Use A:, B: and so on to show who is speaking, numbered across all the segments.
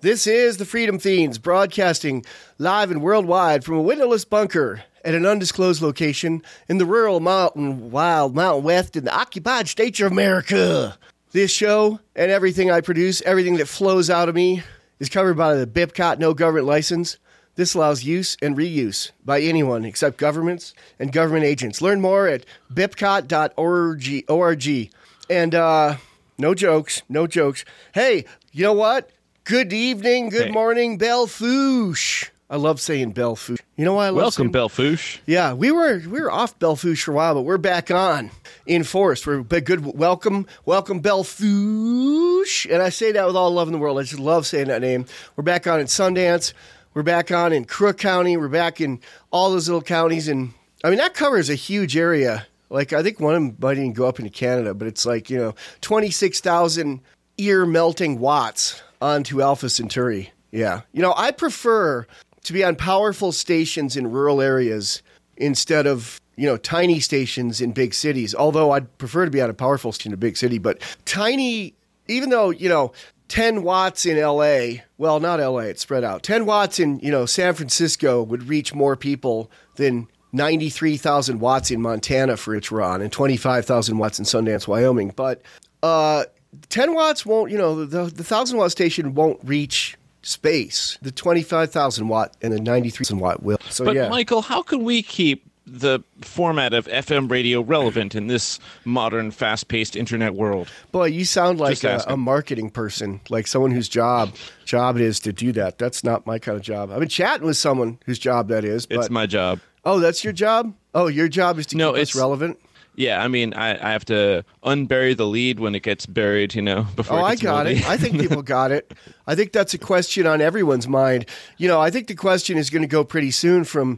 A: This is the Freedom Fiends broadcasting live and worldwide from a windowless bunker at an undisclosed location in the rural wild mountain west in the occupied states of America. This show and everything I produce, everything that flows out of me, is covered by the BIPCOT No Government License. This allows use and reuse by anyone except governments and government agents. Learn more at bipcot.org. And no jokes. Hey, you know what? Good evening, good morning, Belle Fourche. I love saying Belle Fourche. You know why I love saying...
B: Welcome, Belle Fourche.
A: Yeah, we were off Belle Fourche for a while, but we're back on in force. We're good. Welcome, Belle Fourche. And I say that with all love in the world. I just love saying that name. We're back on in Sundance. We're back on in Crook County. We're back in all those little counties. And I mean, that covers a huge area. Like, I think one of them might even go up into Canada, but it's like, 26,000 ear-melting watts onto Alpha Centauri. Yeah. I prefer to be on powerful stations in rural areas instead of, tiny stations in big cities. Although I'd prefer to be on a powerful station in a big city, but tiny, even though, 10 watts in LA, well, not LA, it's spread out. 10 watts in, San Francisco would reach more people than 93,000 watts in Montana, for which we're on, and 25,000 watts in Sundance, Wyoming. But 10 watts won't, the 1,000 watt station won't reach space. The 25,000 watt and the 93,000 watt will. So,
B: but Michael, how can we keep the format of FM radio relevant in this modern, fast-paced internet world?
A: Boy, you sound like a marketing person, like someone whose job it is to do that. That's not my kind of job. I've been chatting with someone whose job that is. But...
B: It's my job.
A: Oh, that's your job? Oh, your job is to keep us relevant?
B: Yeah, I mean, I have to unbury the lead when it gets buried, before it gets moldy.
A: It. I think people got it. I think that's a question on everyone's mind. I think the question is going to go pretty soon from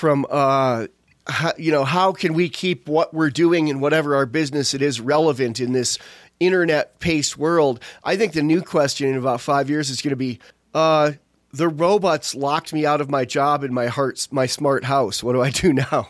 A: how can we keep what we're doing and whatever our business it is relevant in this internet-paced world. I think the new question in about 5 years is going to be, the robots locked me out of my job in my smart house. What do I do now?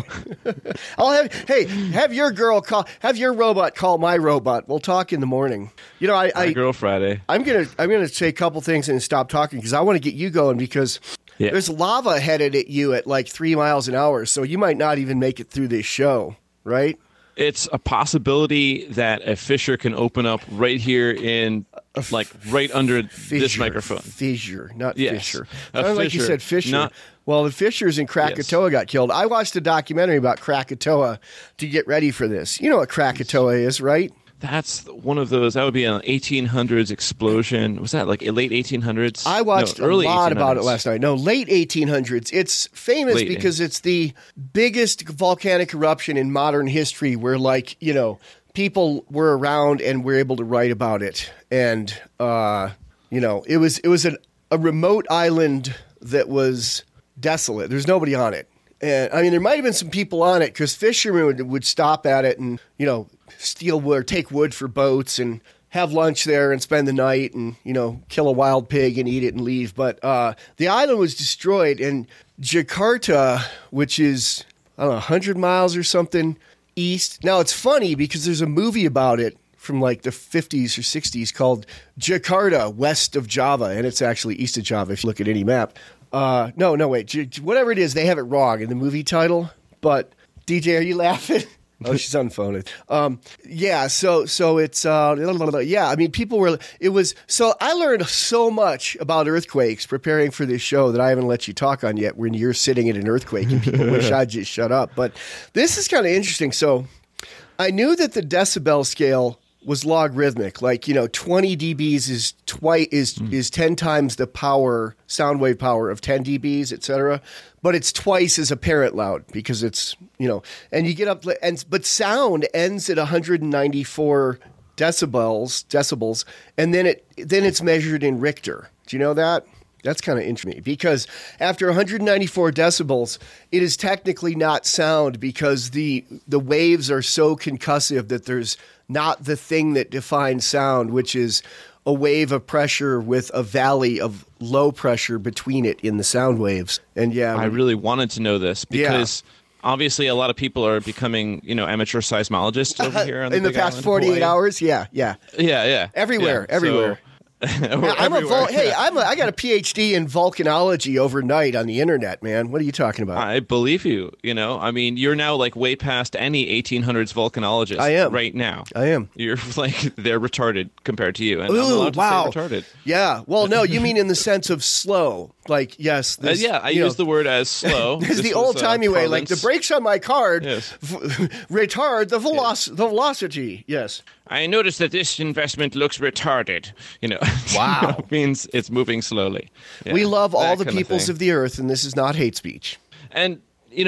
A: Have your robot call my robot. We'll talk in the morning.
B: Girl Friday.
A: I'm gonna say a couple things and stop talking because I want to get you going because there's lava headed at you at like 3 miles an hour. So you might not even make it through this show, right?
B: It's a possibility that a fissure can open up right here in, right under this microphone.
A: Fissure, not
B: yes.
A: fissure. Like you said, fissure. Well, the fissures in Krakatoa got killed. I watched a documentary about Krakatoa to get ready for this. You know what Krakatoa is, right?
B: That's one of those. That would be an 1800s explosion. Was that like late 1800s?
A: I watched a lot about it last night. No, late 1800s. It's famous because it's the biggest volcanic eruption in modern history where, people were around and were able to write about it. And, it was a remote island that was desolate. There's nobody on it. And, I mean, there might have been some people on it because fishermen would stop at it and, steal wood or take wood for boats and have lunch there and spend the night and, kill a wild pig and eat it and leave. But the island was destroyed, and Jakarta, which is, 100 miles or something east. Now, it's funny because there's a movie about it from like the 50s or 60s called Jakarta, West of Java, and it's actually east of Java if you look at any map. No, wait. Whatever it is, they have it wrong in the movie title. But, DJ, are you laughing? Oh, she's on the phone. So it's, I mean, so I learned so much about earthquakes preparing for this show that I haven't let you talk on yet when you're sitting in an earthquake and people wish I'd just shut up. But this is kind of interesting. So I knew that the decibel scale was logarithmic, 20 dBs is 10 times the power, sound wave power of 10 dBs, etc. But it's twice as apparent loud because it's, and you get up, but sound ends at 194 decibels, and then it's measured in Richter. Do you know that? That's kind of interesting because after 194 decibels, it is technically not sound because the waves are so concussive that there's not the thing that defines sound, which is a wave of pressure with a valley of low pressure between it in the sound waves. And
B: I really wanted to know this because obviously a lot of people are becoming, amateur seismologists over here on the
A: in the past 48 hours. Yeah.
B: Yeah.
A: Everywhere. I got a PhD in volcanology overnight on the internet, man. What are you talking about?
B: I believe you. I mean, you're now like way past any 1800s volcanologist.
A: I am
B: right now.
A: I am.
B: You're like they're retarded compared to you, and I'm allowed to say retarded.
A: Yeah. Well, no, you mean in the sense of slow. Like, yes.
B: I use the word as slow.
A: This is the old-timey way. Like, the brakes on my car retard the velocity. Yes.
B: I noticed that this investment looks retarded.
A: Wow.
B: It means it's moving slowly. Yeah,
A: we love all the peoples of the earth, and this is not hate speech.
B: And,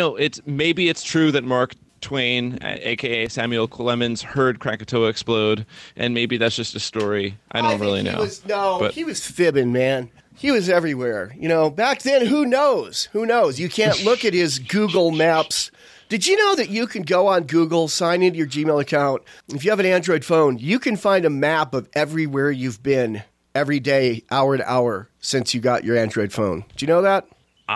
B: it's true that Mark Twain, a.k.a. Samuel Clemens, heard Krakatoa explode, and maybe that's just a story. I don't really know.
A: He was fibbing, man. He was everywhere. Back then, who knows? Who knows? You can't look at his Google Maps. Did you know that you can go on Google, sign into your Gmail account? If you have an Android phone, you can find a map of everywhere you've been every day, hour to hour, since you got your Android phone. Did you know that?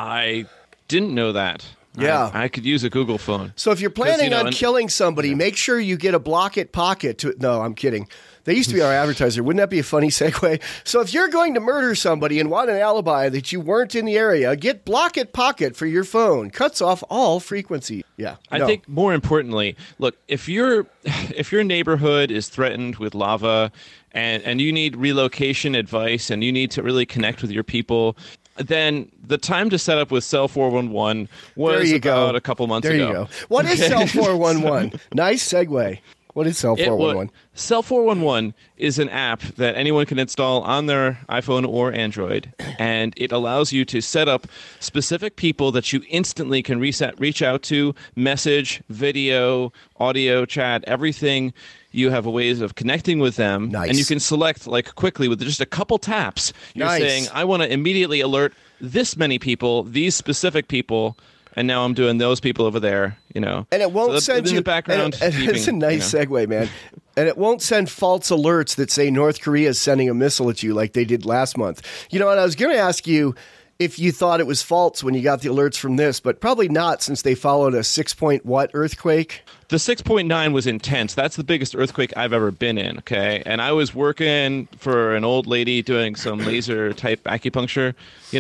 B: I didn't know that.
A: Yeah.
B: I could use a Google phone.
A: So if you're planning on killing somebody, make sure you get a Block It Pocket. No, I'm kidding. They used to be our advertiser. Wouldn't that be a funny segue? So if you're going to murder somebody and want an alibi that you weren't in the area, get Block It Pocket for your phone. Cuts off all frequency. Yeah.
B: I think more importantly, look, if your neighborhood is threatened with lava and you need relocation advice and you need to really connect with your people, then the time to set up with Cell 411 was about a couple months ago.
A: There you go. What is Cell 411? Nice segue. What is Cell 411?
B: Cell 411 is an app that anyone can install on their iPhone or Android, and it allows you to set up specific people that you instantly can reach out to, message, video, audio, chat, everything. You have ways of connecting with them,
A: nice.
B: And you can select quickly with just a couple taps. You're saying, I want to immediately alert this many people, these specific people. And now I'm doing those people over there, And
A: it won't send you
B: in the background.
A: It's a nice segue, man. And it won't send false alerts that say North Korea is sending a missile at you like they did last month. And I was going to ask you if you thought it was false when you got the alerts from this, but probably not since they followed a 6-point earthquake?
B: The 6.9 was intense. That's the biggest earthquake I've ever been in, okay? And I was working for an old lady doing some laser-type acupuncture,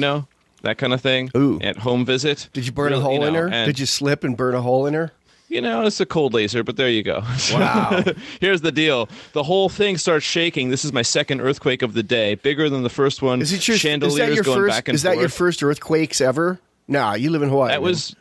B: that kind of thing.
A: Ooh.
B: At home visit.
A: Did you burn a hole in her? Did you slip and burn a hole in her?
B: It's a cold laser, but there you go.
A: Wow.
B: Here's the deal. The whole thing starts shaking. This is my second earthquake of the day. Bigger than the first one.
A: Is it your,
B: chandeliers going back and forth.
A: Is that your first earthquakes ever? Nah, you live in Hawaii.
B: That was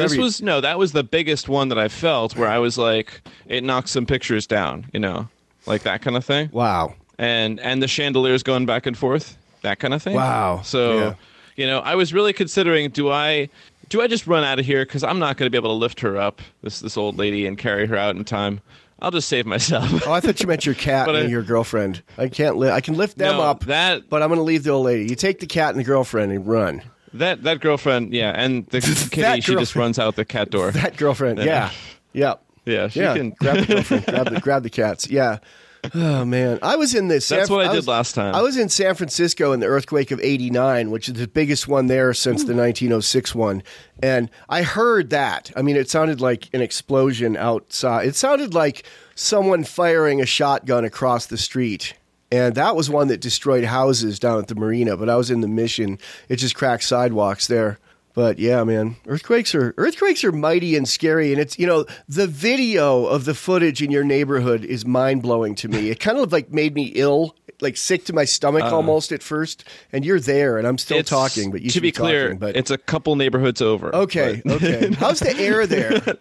B: the biggest one that I felt where I was like, it knocked some pictures down, like that kind of thing.
A: Wow.
B: And the chandeliers going back and forth, that kind of thing.
A: Wow.
B: So, I was really considering, do I just run out of here? Because I'm not going to be able to lift her up, this old lady, and carry her out in time. I'll just save myself.
A: Oh, I thought you meant your cat and your girlfriend. I can lift them up, but I'm going to leave the old lady. You take the cat and the girlfriend and run.
B: That girlfriend, yeah, and the kitty, she just runs out the cat door.
A: That girlfriend, yeah.
B: Yeah, she can
A: grab the girlfriend, grab the cats. Yeah. Oh man, I was in this.
B: That's what I did last time.
A: I was in San Francisco in the earthquake of '89, which is the biggest one there since the 1906 one. And I heard that. I mean, it sounded like an explosion outside. It sounded like someone firing a shotgun across the street. And that was one that destroyed houses down at the marina. But I was in the Mission. It just cracked sidewalks there. But yeah, man, earthquakes are mighty and scary. And it's, the video of the footage in your neighborhood is mind blowing to me. It kind of made me ill, sick to my stomach almost at first. And you're there and I'm still talking, but you should be clear,
B: but it's a couple neighborhoods over.
A: Okay. How's the air there?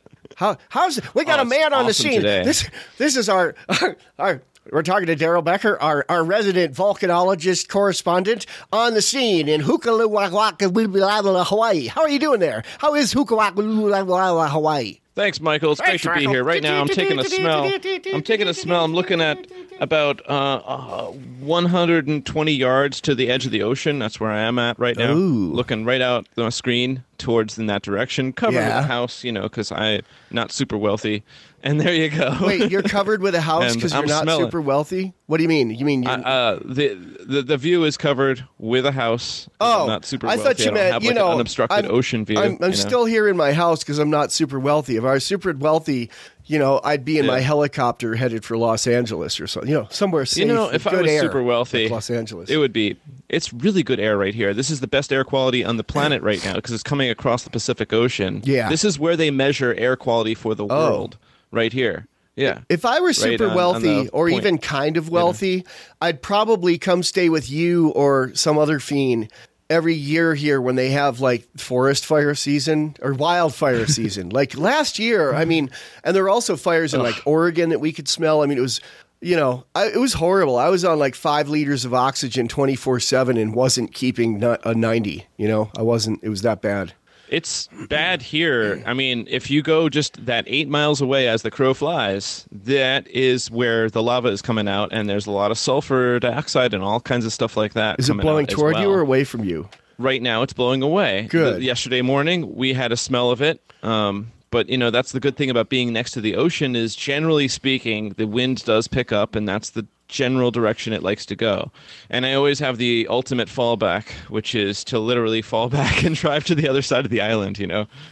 A: We got a man on the scene.
B: Today.
A: This is our we're talking to Daryl Becker, our resident volcanologist correspondent on the scene in Hukalawaka, Hawaii. How are you doing there? How is Hukalawaka, Hawaii?
B: Thanks, Michael. It's great to be here. Right now, I'm taking a smell. I'm looking at about 120 yards to the edge of the ocean. That's where I am at right now.
A: Ooh.
B: Looking right out the screen towards in that direction. Covered with a house, because I'm not super wealthy. And there you go.
A: Wait, you're covered with a house because you're not super wealthy? What do you mean? You mean
B: the view is covered with a house.
A: Oh,
B: I'm not super wealthy.
A: I thought you meant,
B: an unobstructed ocean view.
A: I'm still here in my house because I'm not super wealthy. If I was super wealthy, I'd be in my helicopter headed for Los Angeles or something, somewhere safe.
B: If I was super wealthy,
A: like Los Angeles,
B: it's really good air right here. This is the best air quality on the planet right now because it's coming across the Pacific Ocean.
A: Yeah.
B: This is where they measure air quality for the world, right here. Yeah.
A: If I were super wealthy or even kind of wealthy, I'd probably come stay with you or some other fiend every year here when they have like forest fire season or wildfire season. Like last year, and there were also fires in like Oregon that we could smell. It was, it was horrible. I was on like 5 liters of oxygen 24/7 and wasn't keeping a 90, it was that bad.
B: It's bad here. If you go just that 8 miles away as the crow flies, that is where the lava is coming out, and there's a lot of sulfur dioxide and all kinds of stuff like that.
A: Is it blowing toward you or away from you?
B: Right now, it's blowing away.
A: Good.
B: Yesterday morning, we had a smell of it. But, that's the good thing about being next to the ocean is, generally speaking, the wind does pick up, and that's the general direction it likes to go. And I always have the ultimate fallback, which is to literally fall back and drive to the other side of the island,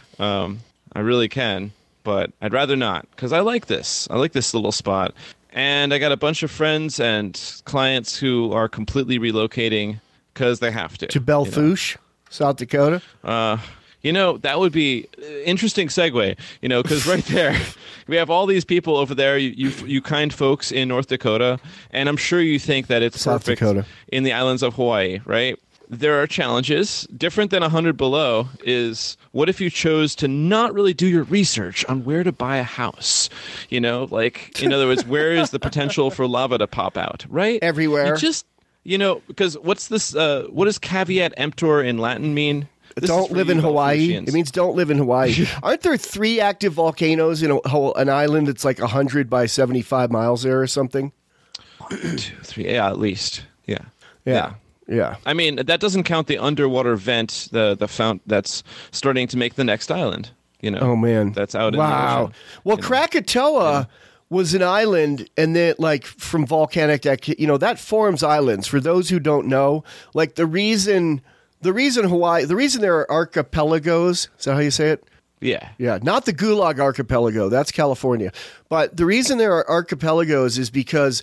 B: I really can, but I'd rather not because I like this. I like this little spot. And I got a bunch of friends and clients who are completely relocating because they have to.
A: To Belle Fourche, South Dakota?
B: That would be interesting segue, because right there, we have all these people over there, you kind folks in North Dakota, and I'm sure you think that it's
A: South
B: perfect
A: Dakota.
B: In the islands of Hawaii, right? There are challenges. Different than 100 below is, what if you chose to not really do your research on where to buy a house? In other words, where is the potential for lava to pop out, right?
A: Everywhere.
B: Because what's this, what does caveat emptor in Latin mean?
A: Don't live in Hawaii. It means don't live in Hawaii. Aren't there 3 active volcanoes in an island that's like 100 by 75 miles there or something?
B: 1, 2, 3, at least. Yeah. That doesn't count the underwater vent, the fount that's starting to make the next island.
A: Oh man,
B: that's out in the ocean.
A: Well, Krakatoa was an island, and then from volcanic activity, that forms islands. For those who don't know, the reason Hawaii, the reason there are archipelagos, is that how you say it?
B: Yeah.
A: Yeah, not the Gulag Archipelago, that's California. But the reason there are archipelagos is because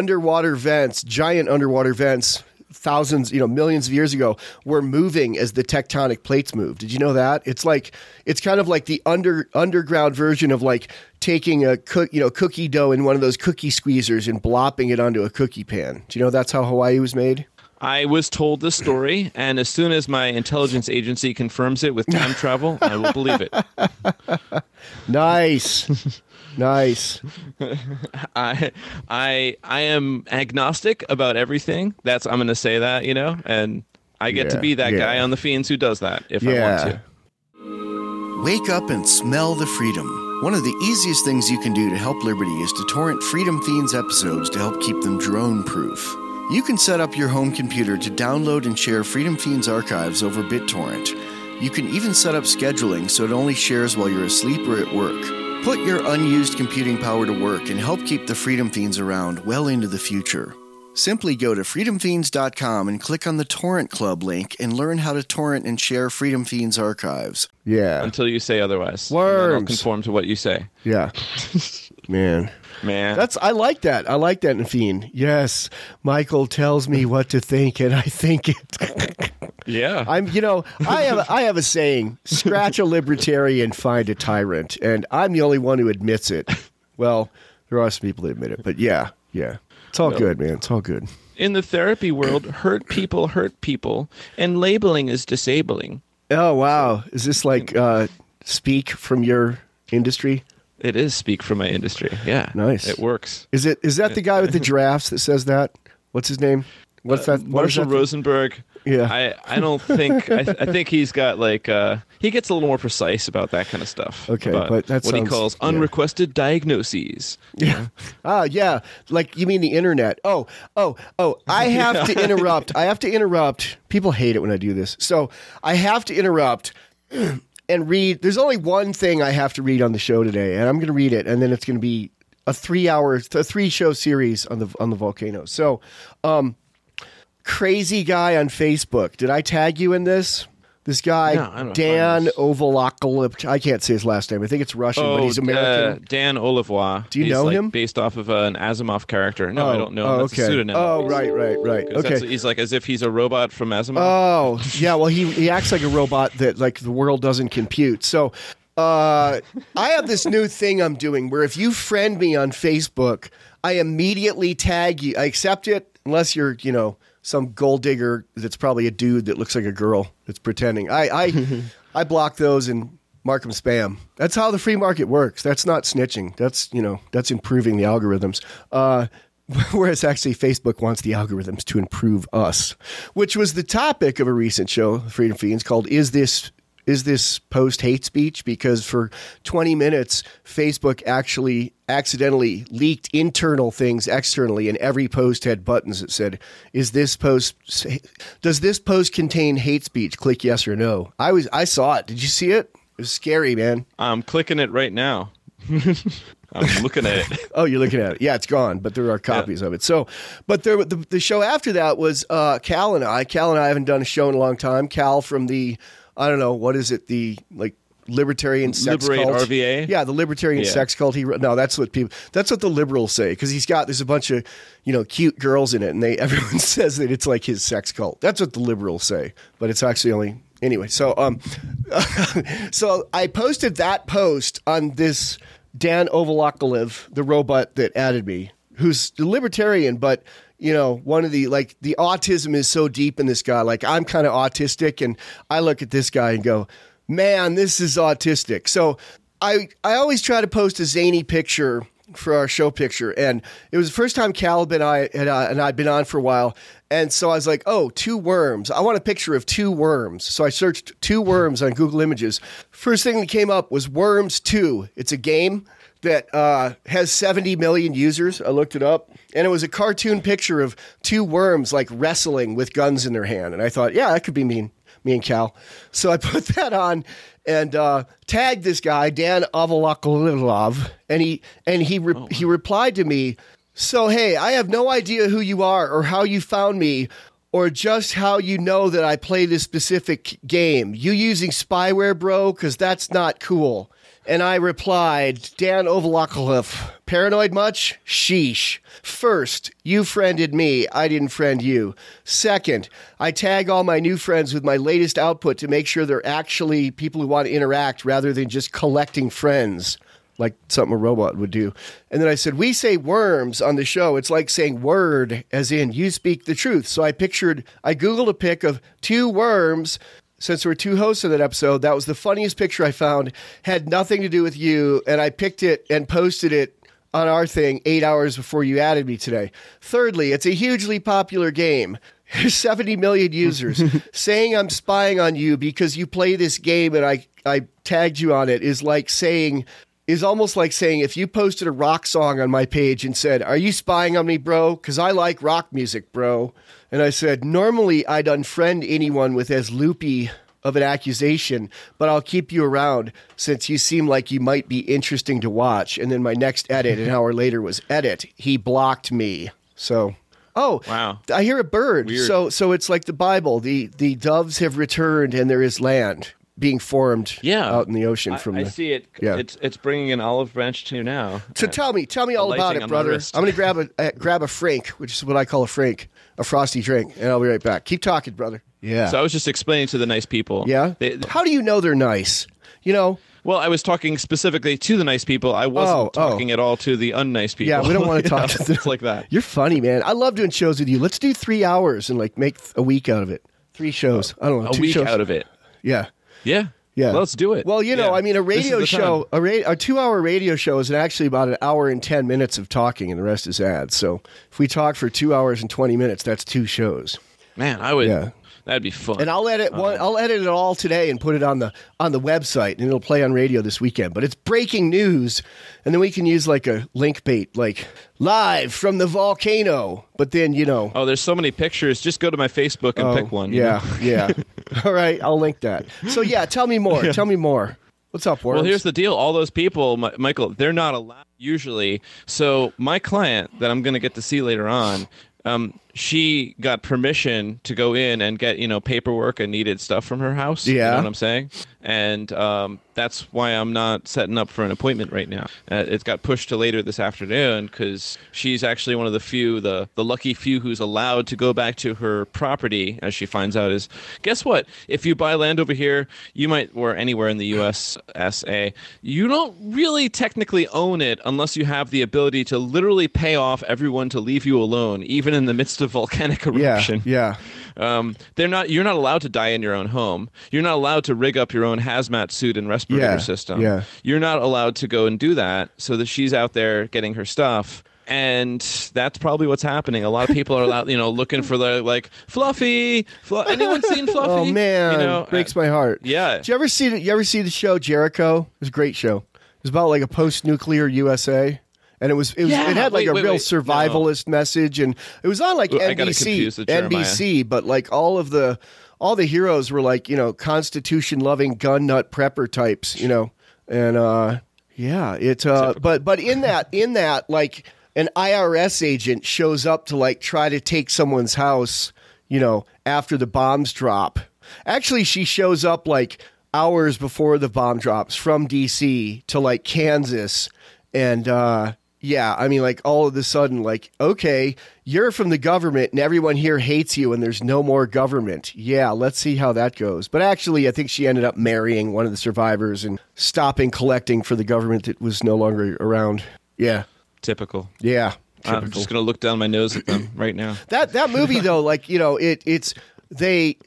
A: giant underwater vents, thousands, millions of years ago, were moving as the tectonic plates moved. Did you know that? It's kind of like the underground version of taking a cookie dough in one of those cookie squeezers and blopping it onto a cookie pan. Do you know that's how Hawaii was made?
B: I was told this story, and as soon as my intelligence agency confirms it with time travel, I will believe it.
A: Nice.
B: I am agnostic about everything. I'm going to say that, and I get to be that guy on the Fiends who does that if I want
C: to. Wake up and smell the freedom. One of the easiest things you can do to help Liberty is to torrent Freedom Fiends episodes to help keep them drone-proof. You can set up your home computer to download and share Freedom Fiends archives over BitTorrent. You can even set up scheduling so it only shares while you're asleep or at work. Put your unused computing power to work and help keep the Freedom Fiends around well into the future. Simply go to freedomfiends.com and click on the Torrent Club link and learn how to torrent and share Freedom Fiends archives.
A: Yeah.
B: Until you say otherwise.
A: Words.
B: I'll conform to what you say.
A: Yeah. Man. I like that. I like that in Fiend. Yes. Michael tells me what to think and I think it.
B: Yeah.
A: I have a saying, scratch a libertarian, find a tyrant. And I'm the only one who admits it. Well, there are some people that admit it, but yeah. It's all good, man. It's all good.
B: In the therapy world, hurt people, and labeling is disabling.
A: Oh, wow. Is this speak from your industry?
B: It is speak from my industry. Yeah.
A: Nice.
B: It works.
A: Is that the guy with the giraffes that says that? What's his name? What's that?
B: Marshall Rosenberg.
A: Yeah.
B: I don't think, I think he's got he gets a little more precise about that kind of stuff.
A: Okay. But that's
B: what he calls unrequested diagnoses.
A: Yeah. Yeah. You mean the internet. Oh, I have to interrupt. People hate it when I do this. So I have to interrupt and read. There's only one thing I have to read on the show today, and I'm going to read it, and then it's going to be a 3-show series on the volcanoes. So, crazy guy on Facebook. Did I tag you in this? This guy, Dan Ovalakolip. I can't say his last name. I think it's Russian, but he's American.
B: Dan Olivois.
A: Do you know him?
B: Based off of an Asimov character. No, I don't know him. That's a pseudonym.
A: Oh, right. Okay.
B: He's like as if he's a robot from Asimov.
A: Oh, yeah. Well, he acts like a robot that like the world doesn't compute. So I have this new thing I'm doing where if you friend me on Facebook, I immediately tag you. I accept it unless you're, some gold digger that's probably a dude that looks like a girl that's pretending. I block those and mark them spam. That's how the free market works. That's not snitching. That's improving the algorithms. Whereas actually Facebook wants the algorithms to improve us, which was the topic of a recent show, Freedom Fiends, called Is This Post Hate Speech? Because for 20 minutes, Facebook actually accidentally leaked internal things externally, and every post had buttons that said, does this post contain hate speech? Click yes or no. I saw it. Did you see it? It was scary, man.
B: I'm clicking it right now. I'm looking at it.
A: Oh, you're looking at it. Yeah, it's gone, but there are copies of it. So, but the show after that was Cal and I. Cal and I haven't done a show in a long time. Cal from the, I don't know, what is it? The libertarian sex
B: Liberate
A: cult.
B: RVA?
A: Yeah, the libertarian sex cult. That's what the liberals say, because there's a bunch of, cute girls in it, and everyone says that it's like his sex cult. That's what the liberals say, but it's actually only, anyway. So, so I posted that post on this Dan Ovalakolip, the robot that added me, who's the libertarian, but one of the the autism is so deep in this guy. Like, I'm kind of autistic, and I look at this guy and go, man, this is autistic. So I always try to post a zany picture for our show picture, and it was the first time Cal and I'd been on for a while, and so I was like, oh, 2 worms. I want a picture of 2 worms. So I searched 2 worms on Google Images. First thing that came up was Worms 2. It's a game that has 70 million users. I looked it up, and it was a cartoon picture of 2 worms like wrestling with guns in their hand, and I thought, yeah, that could be me and Cal. So I put that on and tagged this guy, Dan Ovalakolip, and he replied to me, so, hey, I have no idea who you are or how you found me or just how you know that I play this specific game. You using spyware, bro? Because that's not cool. And I replied, Dan Ovalakolip, paranoid much? Sheesh. First, you friended me. I didn't friend you. Second, I tag all my new friends with my latest output to make sure they're actually people who want to interact rather than just collecting friends, like something a robot would do. And then I said, we say worms on the show. It's like saying word, as in you speak the truth. So I Googled a pic of 2 worms. Since there were 2 hosts of that episode, that was the funniest picture I found. Had nothing to do with you, and I picked it and posted it on our thing 8 hours before you added me today. Thirdly, it's a hugely popular game. There's 70 million users. Saying I'm spying on you because you play this game and I tagged you on it is almost like saying if you posted a rock song on my page and said, are you spying on me, bro? Because I like rock music, bro. And I said, normally I'd unfriend anyone with as loopy of an accusation, but I'll keep you around since you seem like you might be interesting to watch. And then my next edit an hour later was edit. He blocked me. So, oh, wow. I hear a bird. Weird. So it's like the Bible. The doves have returned and there is land being formed out in the ocean. I
B: see it. Yeah. It's bringing an olive branch to you now.
A: So tell me all about it, brother. I'm going to grab a Frank, which is what I call a Frank, a frosty drink, and I'll be right back. Keep talking, brother. Yeah.
B: So I was just explaining to the nice people.
A: Yeah? How do you know they're nice?
B: Well, I was talking specifically to the nice people. I wasn't talking at all to the unnice people.
A: Yeah, we don't want to talk to them.
B: It's like that.
A: You're funny, man. I love doing shows with you. Let's do 3 hours and make a week out of it. 3 shows. I don't know.
B: 2 week out of it.
A: Yeah.
B: Yeah. Yeah. Let's do it.
A: Well, I mean, a radio show, a 2-hour radio show is actually about an hour and 10 minutes of talking, and the rest is ads. So if we talk for 2 hours and 20 minutes, that's 2 shows.
B: Man, I would. Yeah. That'd be fun.
A: And I'll edit it all today and put it on the website, and it'll play on radio this weekend. But it's breaking news, and then we can use a link bait, like live from the volcano. But then
B: oh, there's so many pictures. Just go to my Facebook and pick one.
A: Yeah. All right, I'll link that. So tell me more. Tell me more. What's up, Worms?
B: Well, here's the deal. All those people, Michael, they're not allowed usually. So my client that I'm going to get to see later on. she got permission to go in and get, paperwork and needed stuff from her house.
A: Yeah.
B: You know what I'm saying? And that's why I'm not setting up for an appointment right now. It got pushed to later this afternoon because she's actually one of the few, the lucky few who's allowed to go back to her property, as she finds out is, guess what? If you buy land over here, you might, or anywhere in the USA, you don't really technically own it unless you have the ability to literally pay off everyone to leave you alone, even in the midst of volcanic eruption.
A: Yeah.
B: You're not allowed to die in your own home. You're not allowed to rig up your own hazmat suit and respirator system.
A: Yeah.
B: You're not allowed to go and do that. So that she's out there getting her stuff. And that's probably what's happening. A lot of people are out, looking for the Fluffy. Anyone seen Fluffy?
A: Oh man, breaks my heart.
B: Yeah.
A: Did you ever see the show Jericho? It was a great show. It was about like a post-nuclear USA. And it had like a real survivalist message, and it was on like NBC, but like all the heroes were like, Constitution loving gun nut prepper types, and but in that like an IRS agent shows up to like try to take someone's house, after the bombs drop. Actually, she shows up like hours before the bomb drops from DC to like Kansas, and yeah, I mean, like, all of a sudden, like, okay, you're from the government and everyone here hates you and there's no more government. Yeah, let's see how that goes. But actually, I think she ended up marrying one of the survivors and stopping collecting for the government that was no longer around. Yeah.
B: Typical.
A: Yeah.
B: Typical. I'm just going to look down my nose at them right now.
A: That movie, though, like, it's... They're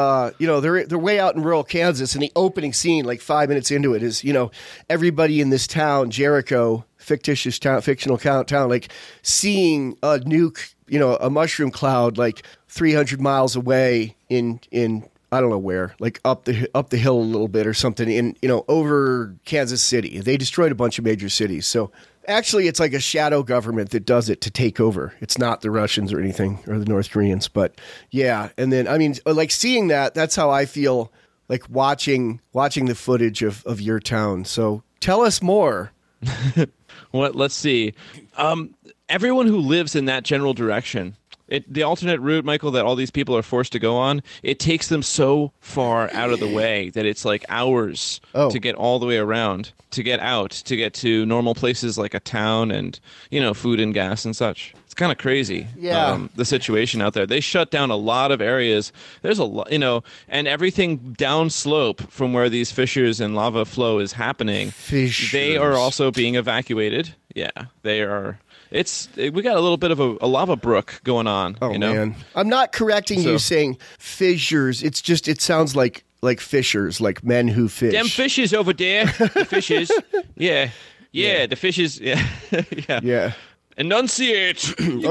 A: way out in rural Kansas, and the opening scene, like 5 minutes into it, is everybody in this town, Jericho, fictional town, like seeing a nuke, a mushroom cloud, like 300 miles away in I don't know where, like up the hill a little bit or something, in over Kansas City. They destroyed a bunch of major cities, so. Actually, it's like a shadow government that does it to take over. It's not the Russians or anything, or the North Koreans. But yeah, and then, I mean, like seeing that's how I feel like watching the footage of your town. So tell us more.
B: Let's see. Everyone who lives in that general direction, the alternate route, Michael, that all these people are forced to go on, it takes them so far out of the way that it's like hours to get all the way around, to get out, to get to normal places like a town and, food and gas and such. It's kind of crazy, the situation out there. They shut down a lot of areas. There's a lot, and everything downslope from where these fissures and lava flow is happening, they are also being evacuated. Yeah, they are... we got a little bit of a lava brook going on.
A: Oh, man. I'm not correcting you saying fissures. It's just, it sounds like fishers, like men who fish.
B: Them fishes over there. The fishes. Yeah. The fishes. Yeah.
A: Yeah.
B: Enunciate.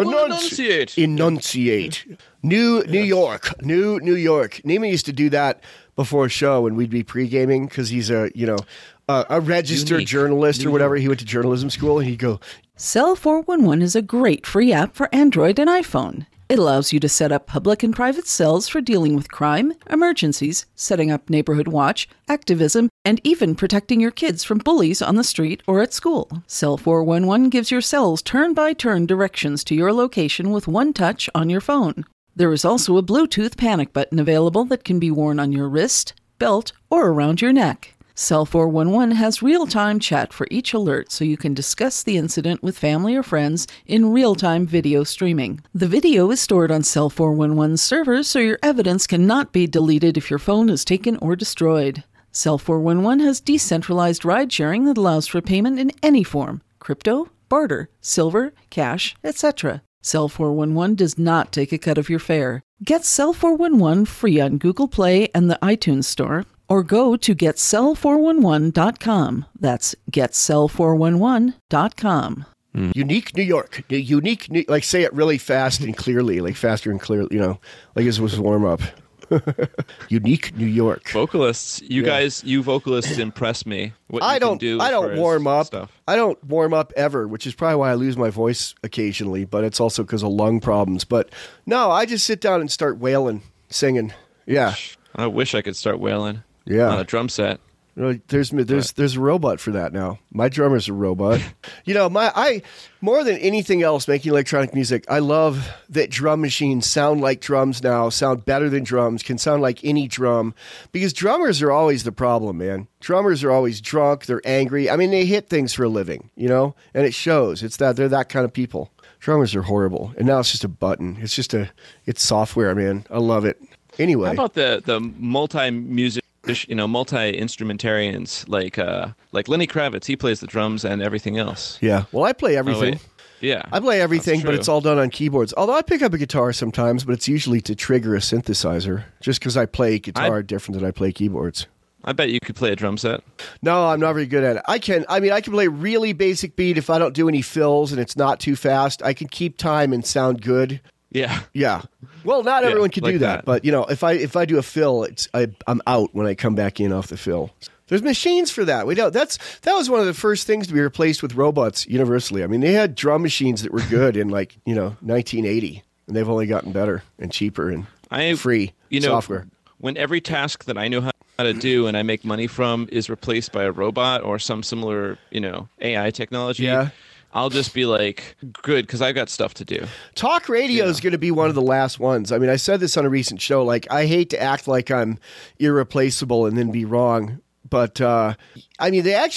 A: Enunciate. New York. New York. Neiman used to do that before a show, and we'd be pre-gaming because he's a registered journalist or whatever. He went to journalism school, and he'd go,
D: Cell 411 is a great free app for Android and iPhone. It allows you to set up public and private cells for dealing with crime, emergencies, setting up neighborhood watch, activism, and even protecting your kids from bullies on the street or at school. Cell 411 gives your cells turn-by-turn directions to your location with one touch on your phone. There is also a Bluetooth panic button available that can be worn on your wrist, belt, or around your neck. Cell 411 has real-time chat for each alert so you can discuss the incident with family or friends in real-time video streaming. The video is stored on Cell 411's servers so your evidence cannot be deleted if your phone is taken or destroyed. Cell 411 has decentralized ride-sharing that allows for payment in any form: crypto, barter, silver, cash, etc. Cell 411 does not take a cut of your fare. Get Cell 411 free on Google Play and the iTunes Store, or go to getcell411.com. That's getcell411.com.
A: Unique New York. Like say it really fast and clearly, like faster and clearly, like this was warm up. Unique New York.
B: Vocalists, you vocalists impress me.
A: I don't warm up. Stuff. I don't warm up ever, which is probably why I lose my voice occasionally, but it's also because of lung problems. But no, I just sit down and start wailing, singing. Yeah.
B: I wish I could start wailing.
A: Yeah.
B: On a drum set.
A: There's a robot for that now. My drummer's a robot. More than anything else, making electronic music, I love that drum machines sound like drums now, sound better than drums, can sound like any drum, because drummers are always the problem, man. Drummers are always drunk, they're angry. I mean, they hit things for a living, and it shows. They're that kind of people. Drummers are horrible, and now it's just a button. It's software, man. I love it. Anyway,
B: how about the multi-instrumentarians like Lenny Kravitz? He plays the drums and everything else.
A: Yeah. Well, I play everything.
B: Yeah.
A: I play everything, but it's all done on keyboards. Although I pick up a guitar sometimes, but it's usually to trigger a synthesizer, just because I play guitar different than I play keyboards.
B: I bet you could play a drum set.
A: No, I'm not very good at it. I can play really basic beat if I don't do any fills and it's not too fast. I can keep time and sound good.
B: Yeah.
A: Yeah. Well, not everyone can do that, but if I do a fill, I'm out when I come back in off the fill. There's machines for that. That was one of the first things to be replaced with robots universally. I mean, they had drum machines that were good in 1980, and they've only gotten better and cheaper and free software.
B: When every task that I know how to do and I make money from is replaced by a robot or some similar, AI technology.
A: Yeah.
B: I'll just be like, good, because I've got stuff to do. Talk
A: radio is going to be one of the last ones. I mean, I said this on a recent show. Like, I hate to act like I'm irreplaceable and then be wrong. But, there are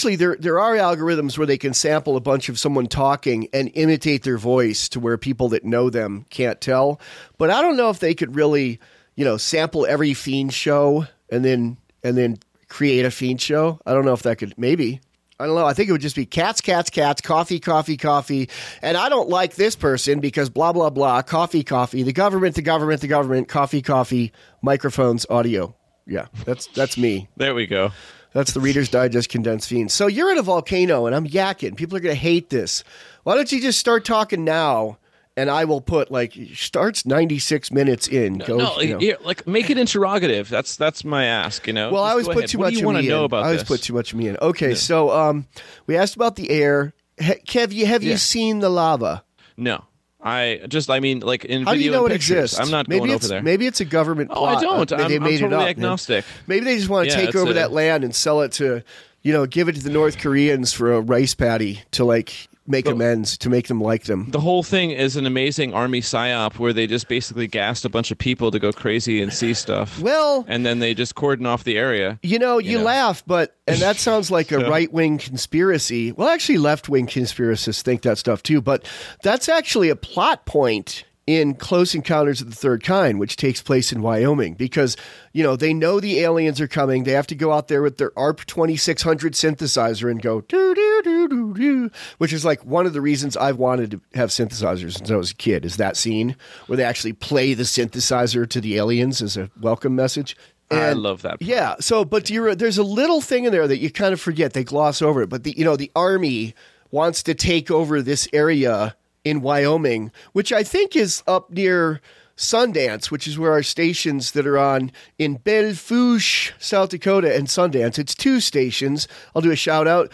A: algorithms where they can sample a bunch of someone talking and imitate their voice to where people that know them can't tell. But I don't know if they could really, sample every Fiend show and then create a Fiend show. I don't know if that could, maybe. I don't know. I think it would just be cats, cats, cats, coffee, coffee, coffee. And I don't like this person because blah, blah, blah, coffee, coffee, the government, coffee, coffee, microphones, audio. Yeah, that's me.
B: There we go.
A: That's the Reader's Digest condensed Fiend. So you're at a volcano and I'm yakking. People are going to hate this. Why don't you just start talking now? And I will put starts 96 minutes in.
B: Make it interrogative. That's my ask.
A: Well, I always put too much of me in. What do you want to know about this? I always put too much of me in. Okay, so we asked about the air. Kev, have you seen the lava?
B: No. In video
A: How do you know it exists?
B: I'm not going over there.
A: Maybe it's a government plot.
B: I don't.
A: I'm
B: totally agnostic.
A: Maybe they just want to take over that land and sell it to, give it to the North Koreans for a rice paddy to make amends, to make them like them.
B: The whole thing is an amazing army psyop where they just basically gassed a bunch of people to go crazy and see stuff.
A: Well,
B: and then they just cordon off the area.
A: You laugh, and that sounds like a right-wing conspiracy. Well, actually, left-wing conspiracists think that stuff too, but that's actually a plot point in Close Encounters of the Third Kind, which takes place in Wyoming, because, they know the aliens are coming. They have to go out there with their ARP 2600 synthesizer and go, doo-doo-doo-doo-doo, which is one of the reasons I've wanted to have synthesizers since I was a kid, is that scene where they actually play the synthesizer to the aliens as a welcome message. And,
B: I love that part.
A: Yeah. So, but there's a little thing in there that you kind of forget. They gloss over it. But the Army wants to take over this area in Wyoming, which I think is up near Sundance, which is where our stations that are on in Belle Fourche, South Dakota, and Sundance. It's two stations. I'll do a shout out.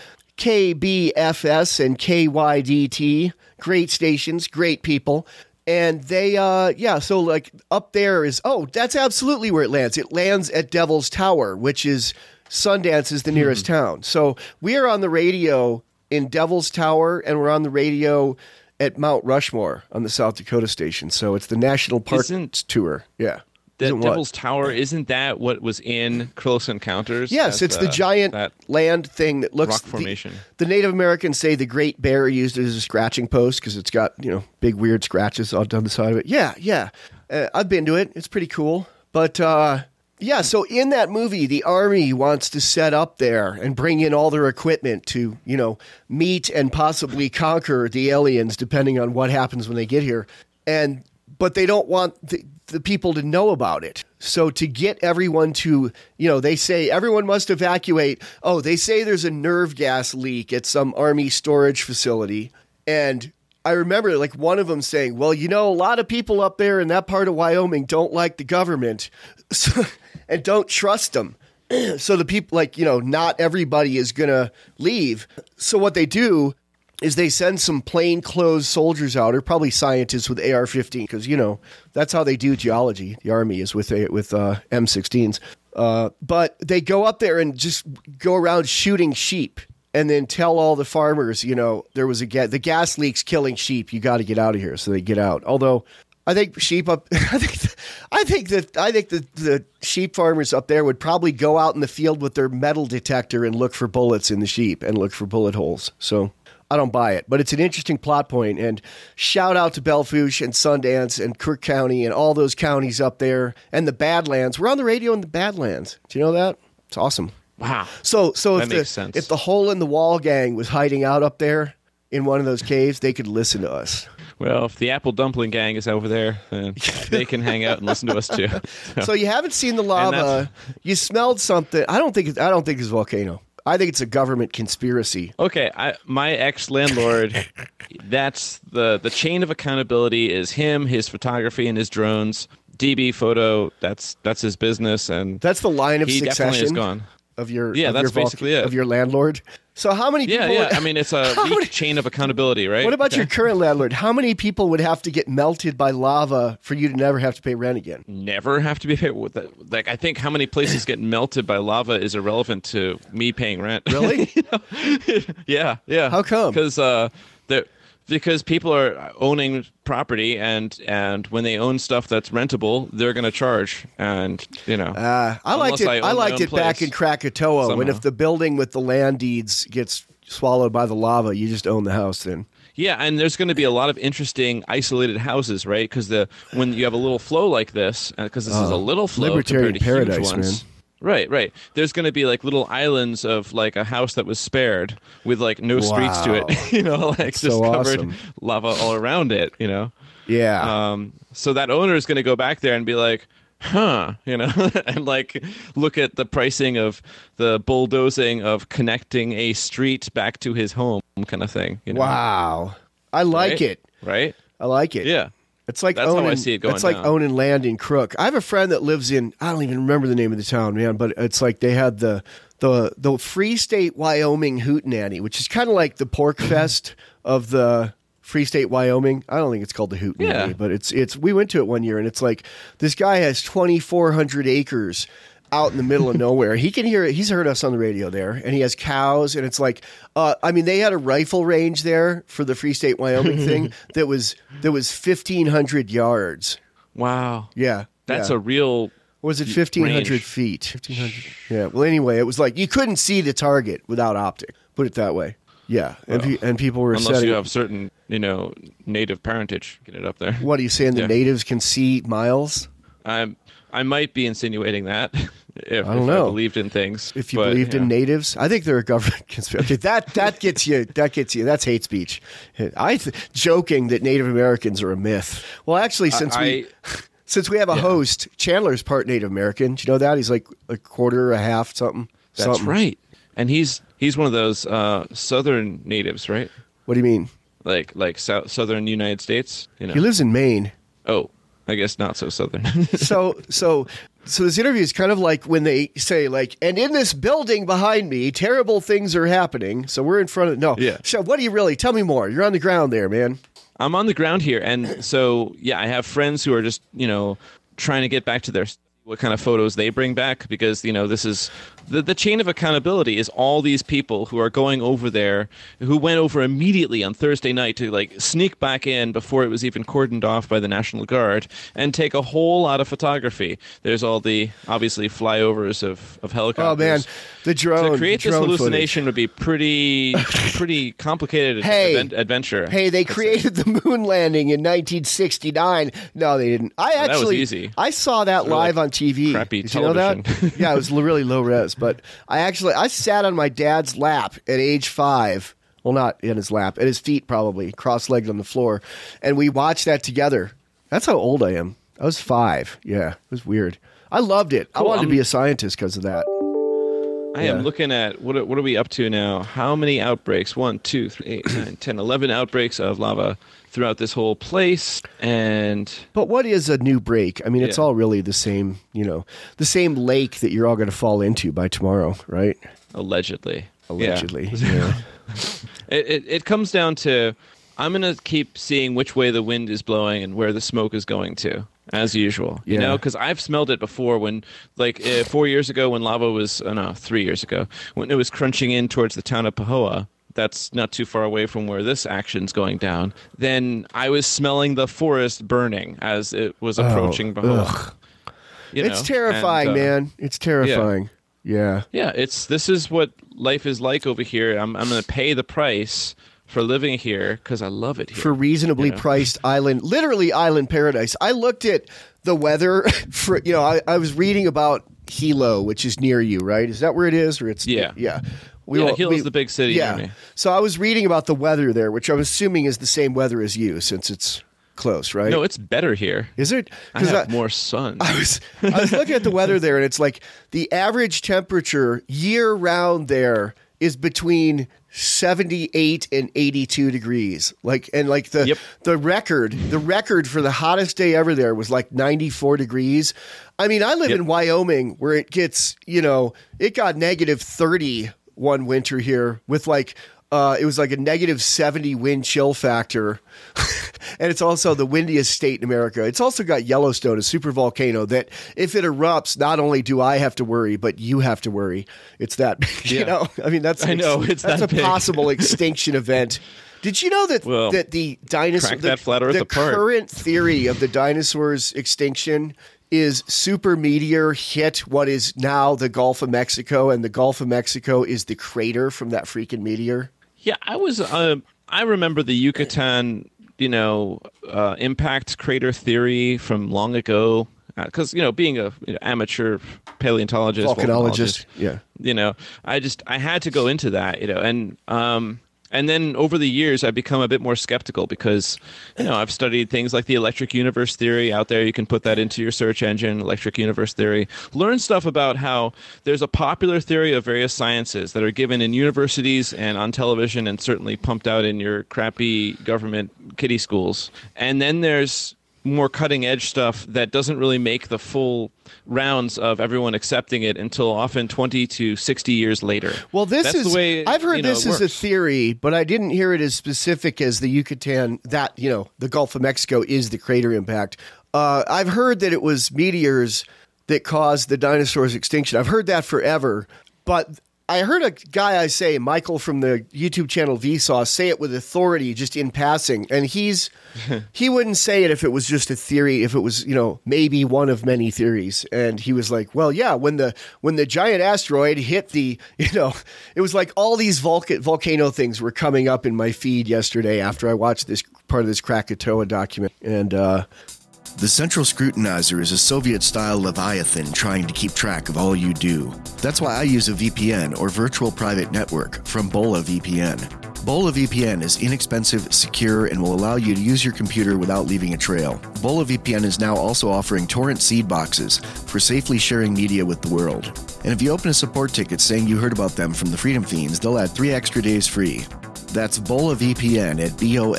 A: KBFS and KYDT. Great stations, great people. And they, so up there is, that's absolutely where it lands. It lands at Devil's Tower, which is Sundance is the nearest town. So we are on the radio in Devil's Tower, and we're on the radio at Mount Rushmore on the South Dakota station. So it's the National Park Tour. Yeah.
B: That Devil's Tower, isn't that what was in Close Encounters?
A: Yes, it's the giant land thing that looks...
B: Rock formation.
A: The Native Americans say the Great Bear used it as a scratching post because it's got, big weird scratches all down the side of it. Yeah. I've been to it. It's pretty cool. But... so in that movie, the Army wants to set up there and bring in all their equipment to, meet and possibly conquer the aliens, depending on what happens when they get here. But they don't want the people to know about it. So to get everyone to, they say everyone must evacuate. Oh, they say there's a nerve gas leak at some Army storage facility. And I remember one of them saying, well, a lot of people up there in that part of Wyoming don't like the government and don't trust them. So the people, not everybody is going to leave. So what they do is they send some plainclothes soldiers out, or probably scientists with AR-15, because, that's how they do geology. The Army is with M16s. But they go up there and just go around shooting sheep and then tell all the farmers, there was the gas leak's killing sheep. You got to get out of here. So they get out. Although I think I think that the sheep farmers up there would probably go out in the field with their metal detector and look for bullets in the sheep and look for bullet holes. So I don't buy it, but it's an interesting plot point. And shout out to Belle Fourche and Sundance and Cook County and all those counties up there and the Badlands. We're on the radio in the Badlands. Do you know that? It's awesome.
B: Wow.
A: So
B: that makes sense.
A: If the Hole in the Wall gang was hiding out up there in one of those caves, they could listen to us.
B: Well, if the Apple Dumpling Gang is over there, then they can hang out and listen to us too.
A: So you haven't seen the lava. You smelled something. I don't think it's a volcano. I think it's a government conspiracy.
B: Okay, my ex-landlord, that's the chain of accountability is him, his photography, and his drones. DB Photo, that's his business, and
A: that's the line of
B: succession. He definitely is gone.
A: Of your
B: that's basically it.
A: Of your landlord. So how many people?
B: Yeah. I mean, it's a weak chain of accountability, right?
A: What about your current landlord? How many people would have to get melted by lava for you to never have to pay rent again?
B: Never have to be paid. Like, I think how many places get melted by lava is irrelevant to me paying rent.
A: Really?
B: Yeah.
A: How come?
B: Because people are owning property, and when they own stuff that's rentable, they're going to charge. And
A: I liked it back in Krakatoa somehow. When if the building with the land deeds gets swallowed by the lava, you just own the house then.
B: Yeah, and there's going to be a lot of interesting isolated houses, right? Because when you have a little flow like this, because this is a little flow
A: libertarian
B: compared to
A: paradise,
B: huge ones.
A: Man.
B: Right. There's going to be like little islands of like a house that was spared with like no streets to it, like
A: that's
B: just
A: so
B: covered
A: awesome.
B: Lava all around it,
A: Yeah.
B: So that owner is going to go back there and be like, and like look at the pricing of the bulldozing of connecting a street back to his home kind of thing.
A: Wow. I like it.
B: Right?
A: I like it.
B: Yeah.
A: It's like
B: That's how I see it going
A: It's like
B: down.
A: owning land in Crook. I have a friend that lives in, I don't even remember the name of the town, man, but it's like they had the Free State Wyoming Hootenanny, which is kind of like the Pork Fest of the Free State Wyoming. I don't think it's called the Hootenanny, but it's we went to it one year, and it's like this guy has 2,400 acres out in the middle of nowhere. He can hear it. He's heard us on the radio there, and he has cows, and it's like, they had a rifle range there for the Free State Wyoming thing that was 1,500 yards.
B: Wow.
A: Yeah.
B: That's a real...
A: Was it 1,500 feet? 1,500. Yeah. Well, anyway, it was like you couldn't see the target without optic. Put it that way. Yeah. And people were
B: unless you have certain, native parentage, get it up there.
A: What are you saying? The natives can see miles?
B: I might be insinuating that if I believed in things.
A: If you believed in natives, I think they're a government conspiracy. Okay, that gets you. That gets you. That's hate speech. Joking that Native Americans are a myth. Well, actually, since we have a host, Chandler's part Native American. Do you know that? He's like a quarter, a half, something.
B: That's right. And he's one of those southern natives, right?
A: What do you mean?
B: Like southern United States?
A: He lives in Maine.
B: Oh. I guess not so southern.
A: So this interview is kind of like when they say like, and in this building behind me, terrible things are happening. So we're in front of
B: Yeah.
A: So what do you really tell me more? You're on the ground there, man.
B: I'm on the ground here, and so I have friends who are just trying to get back to what kind of photos they bring back, because this is the chain of accountability is all these people who are going over there, who went over immediately on Thursday night to like sneak back in before it was even cordoned off by the National Guard and take a whole lot of photography. There's all the obviously flyovers of helicopters.
A: Oh man, the drone.
B: To create
A: this
B: hallucination
A: footage
B: would be pretty complicated adventure.
A: Hey, they created the moon landing in 1969. No, they didn't.
B: That was easy.
A: I saw that live on TV.
B: Crappy
A: Did
B: television.
A: You know that? Yeah, it was really low res. But I sat on my dad's lap at age 5. Well, not in his lap, at his feet probably, cross-legged on the floor. And we watched that together. That's how old I am. I was 5. Yeah, it was weird. I loved it.
B: Cool.
A: I wanted to be a scientist because of that.
B: I am looking at, what are we up to now? How many outbreaks? 1, 2, 3, 8, 9, 10, 11 outbreaks of lava throughout this whole place.
A: But what is a new break? I mean, it's all really the same, the same lake that you're all going to fall into by tomorrow, right?
B: Allegedly.
A: Yeah.
B: It comes down to, I'm going to keep seeing which way the wind is blowing and where the smoke is going to. as usual. You know, because I've smelled it before when, like, 4 years ago when lava was, 3 years ago, when it was crunching in towards the town of Pahoa. That's not too far away from where this action's going down. Then I was smelling the forest burning as it was approaching Pahoa.
A: It's terrifying, man. It's terrifying. Yeah.
B: This is what life is like over here. I'm going to pay the price for living here because I love it here.
A: For reasonably priced literally island paradise. I looked at the weather for, I was reading about Hilo, which is near you, right? Is that where it is? Or it's
B: Yeah. Hilo's the big city near me.
A: So I was reading about the weather there, which I'm assuming is the same weather as you since it's close, right?
B: No, it's better here.
A: Is it?
B: I have more sun.
A: I was looking at the weather there, and it's like the average temperature year round there is between 78 and 82 degrees. The record for the hottest day ever there was like 94 degrees. I mean, I live in Wyoming where it gets, it got negative 30 one winter here with it was like a negative 70 wind chill factor. And it's also the windiest state in America. It's also got Yellowstone, a super volcano that if it erupts, not only do I have to worry, but you have to worry. It's that, I mean, that's a possible extinction event. Did you know that the dinosaur, the current theory of the dinosaurs' extinction is super meteor hit what is now the Gulf of Mexico, and the Gulf of Mexico is the crater from that freaking meteor?
B: Yeah, I remember the Yucatan, impact crater theory from long ago. Because being a amateur paleontologist,
A: volcanologist,
B: I had to go into that, and then over the years I've become a bit more skeptical because I've studied things like the electric universe theory out there. You can put that into your search engine, electric universe theory. Learn stuff about how there's a popular theory of various sciences that are given in universities and on television and certainly pumped out in your crappy government kiddie schools. And then there's more cutting edge stuff that doesn't really make the full rounds of everyone accepting it until often 20 to 60 years later.
A: Well, I've heard this is a theory, but I didn't hear it as specific as the Yucatan, that, the Gulf of Mexico is the crater impact. I've heard that it was meteors that caused the dinosaurs' extinction. I've heard that forever, but I heard a guy Michael from the YouTube channel Vsauce, say it with authority just in passing. And he wouldn't say it if it was just a theory, if it was, maybe one of many theories. And he was like, well, yeah, when the giant asteroid hit it was like all these volcano things were coming up in my feed yesterday after I watched this part of this Krakatoa document. And,
C: the Central Scrutinizer is a Soviet-style Leviathan trying to keep track of all you do. That's why I use a VPN, or virtual private network, from Bola VPN. Bola VPN is inexpensive, secure, and will allow you to use your computer without leaving a trail. Bola VPN is now also offering torrent seed boxes for safely sharing media with the world. And if you open a support ticket saying you heard about them from the Freedom Fiends, they'll add 3 extra days free. That's Bola VPN at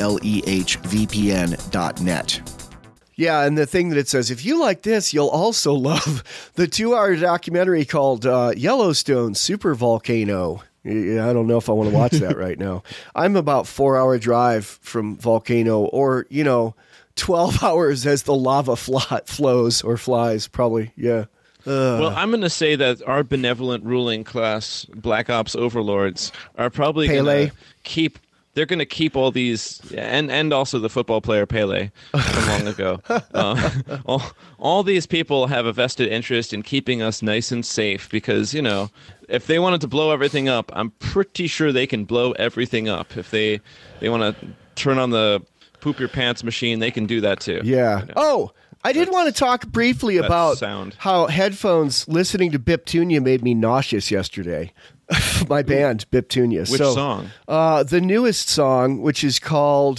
C: BOLEHVPN.net.
A: Yeah, and the thing that it says, if you like this, you'll also love the 2-hour documentary called Yellowstone Supervolcano. I don't know if I want to watch that right now. I'm about 4-hour drive from Volcano, or, 12 hours as the lava flows or flies, probably, yeah.
B: Well, I'm going to say that our benevolent ruling class, Black Ops overlords, are probably going to keep... They're going to keep all these, and also the football player Pele from long ago. All these people have a vested interest in keeping us nice and safe because, if they wanted to blow everything up, I'm pretty sure they can blow everything up. If they want to turn on the poop your pants machine, they can do that too.
A: Yeah. I did want to talk briefly about how headphones listening to Biptunia made me nauseous yesterday. My band, Biptunia.
B: Which song?
A: The newest song, which is called,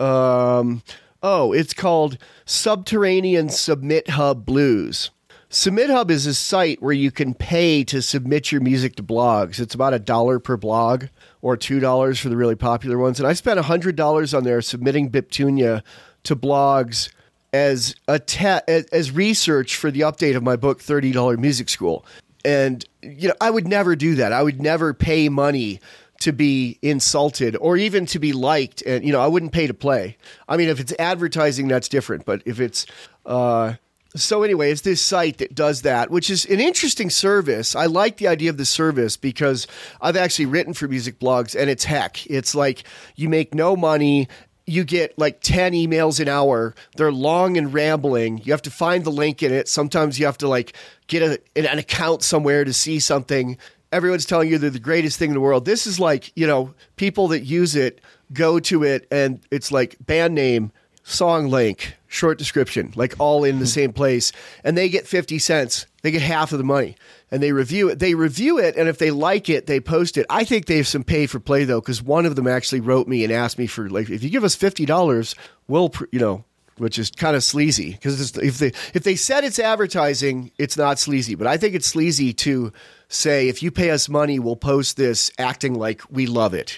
A: it's called Subterranean Submit Hub Blues. Submit Hub is a site where you can pay to submit your music to blogs. It's about $1 per blog or $2 for the really popular ones. And I spent $100 on there submitting Biptunia to blogs as as research for the update of my book, $30 Music School. And, I would never do that. I would never pay money to be insulted or even to be liked. And, I wouldn't pay to play. I mean, if it's advertising, that's different. But if it's So anyway, it's this site that does that, which is an interesting service. I like the idea of the service because I've actually written for music blogs, and it's heck. It's like you make no money. You get like 10 emails an hour. They're long and rambling. You have to find the link in it. Sometimes you have to like get an account somewhere to see something. Everyone's telling you they're the greatest thing in the world. This is like, people that use it go to it, and it's like band name, song link, short description, like all in the same place. And they get 50 cents. They get half of the money. And they review it. And if they like it, they post it. I think they have some pay for play, though, because one of them actually wrote me and asked me for, like, if you give us $50, we'll, which is kind of sleazy. Because if they said it's advertising, it's not sleazy. But I think it's sleazy to say, if you pay us money, we'll post this acting like we love it,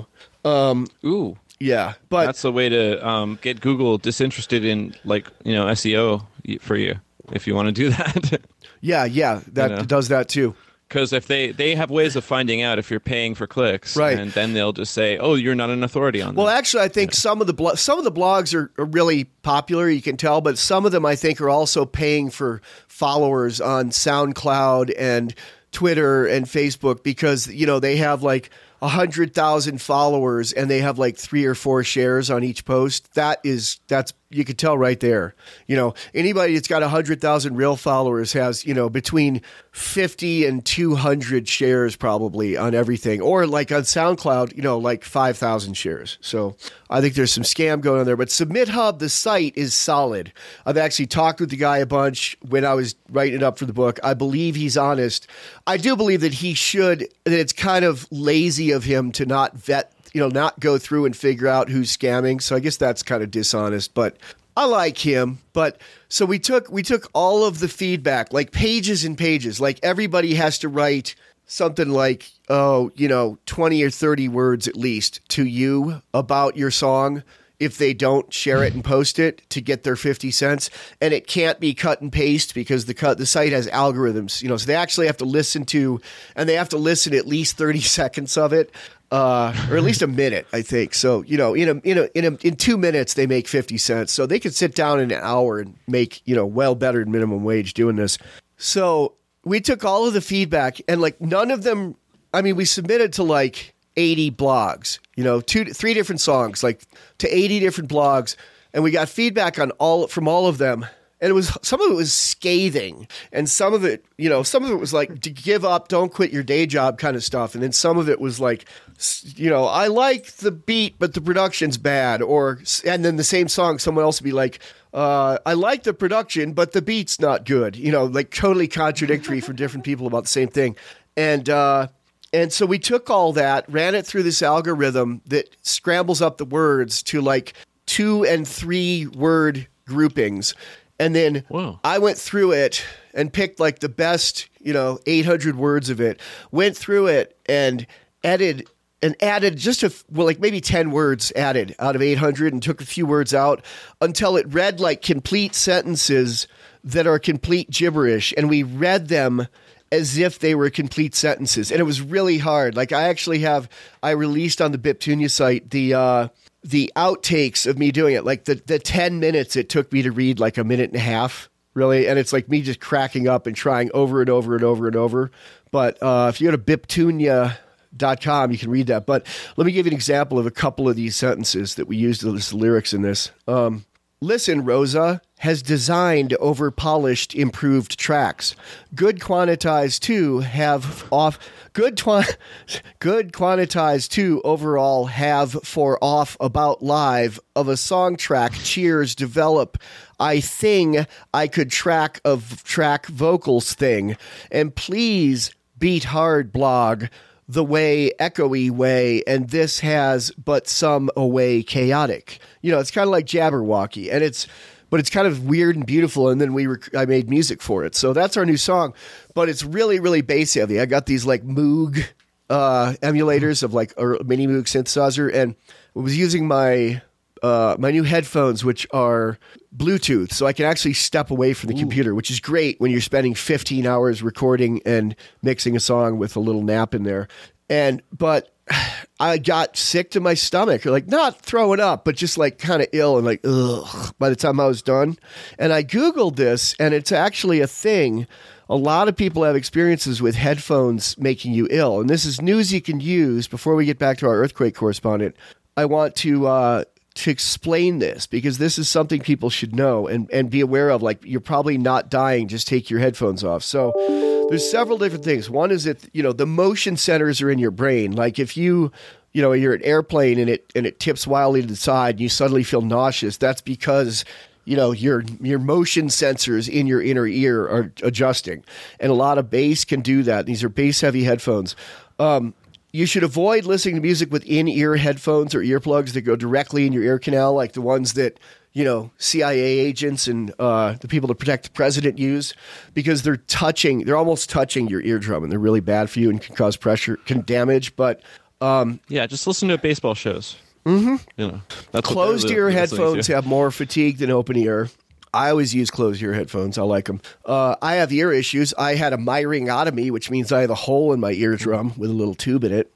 B: Ooh.
A: Yeah, but
B: that's the way to get Google disinterested in SEO for you if you want to do that.
A: Yeah, that does that too.
B: Because if they have ways of finding out if you're paying for clicks,
A: right,
B: and then they'll just say, "Oh, you're not an authority on that."
A: Well, actually, I think some of the blogs are really popular. You can tell, but some of them I think are also paying for followers on SoundCloud and Twitter and Facebook because they have like 100,000 followers and they have like 3 or 4 shares on each post. That's you could tell right there. Anybody that's got 100,000 real followers has between 50 and 200 shares probably on everything, or like on SoundCloud, like 5,000 shares. So I think there's some scam going on there. But Submit Hub, the site, is solid. I've actually talked with the guy a bunch when I was writing it up for the book. I believe he's honest. I do believe that that it's kind of lazy of him to not vet, not go through and figure out who's scamming. So I guess that's kind of dishonest, but I like him. But so we took all of the feedback, like pages and pages, like everybody has to write something like, 20 or 30 words at least to you about your song if they don't share it and post it to get their 50 cents. And it can't be cut and paste because the site has algorithms, so they actually have to listen to, and they have to listen at least 30 seconds of it, or at least a minute, I think. So, in 2 minutes, they make 50 cents. So they could sit down in an hour and make, well better than minimum wage doing this. So we took all of the feedback and like none of them, we submitted to like 80 blogs, 3 different songs, like to 80 different blogs. And we got feedback from all of them. And some of it was scathing, and some of it was like to give up, don't quit your day job kind of stuff. And then some of it was like, I like the beat, but the production's bad. And then the same song, someone else would be like, I like the production, but the beat's not good. Like totally contradictory from different people about the same thing. And so we took all that, ran it through this algorithm that scrambles up the words to like 2 and 3 word groupings. And then I went through it and picked like the best, 800 words of it, went through it and added just maybe 10 words added out of 800 and took a few words out until it read like complete sentences that are complete gibberish. And we read them as if they were complete sentences. And it was really hard. Like I released on the Biptunia site the outtakes of me doing it, like the 10 minutes it took me to read, like a minute and a half, really. And it's like me just cracking up and trying over and over and over and over. But if you go to biptunia.com, you can read that. But let me give you an example of a couple of these sentences that we used as lyrics in this. Listen, Rosa has designed over-polished, improved tracks. Good quantized too good quantized too overall have for off about live of a song track. Cheers, develop. I think I could track vocals thing. And please beat hard blog the way echoey way, and this has but some away chaotic. It's kind of like Jabberwocky, but it's kind of weird and beautiful. And then I made music for it, so that's our new song. But it's really, really bass heavy. I got these like Moog emulators of like a mini Moog synthesizer, and I was using my new headphones, which are Bluetooth, so I can actually step away from the computer, which is great when you're spending 15 hours recording and mixing a song with a little nap in there. But I got sick to my stomach, or like not throwing up, but just like kind of ill and like, ugh, by the time I was done. And I Googled this, and it's actually a thing. A lot of people have experiences with headphones making you ill. And this is news you can use. Before we get back to our earthquake correspondent, I want to explain this, because this is something people should know and be aware of. Like, you're probably not dying, just take your headphones off. So there's several different things. One is that, the motion centers are in your brain. Like if you're an airplane and it tips wildly to the side and you suddenly feel nauseous, that's because your motion sensors in your inner ear are adjusting. And a lot of bass can do that. These are bass heavy headphones. You should avoid listening to music with in-ear headphones or earplugs that go directly in your ear canal, like the ones that, CIA agents and the people to protect the president use, because they're almost touching your eardrum, and they're really bad for you and can cause pressure, can damage. But
B: just listen to baseball shows.
A: Mm-hmm.
B: That's
A: closed ear headphones have more fatigue than open ear. I always use closed ear headphones. I like them. I have ear issues. I had a myringotomy, which means I have a hole in my eardrum with a little tube in it.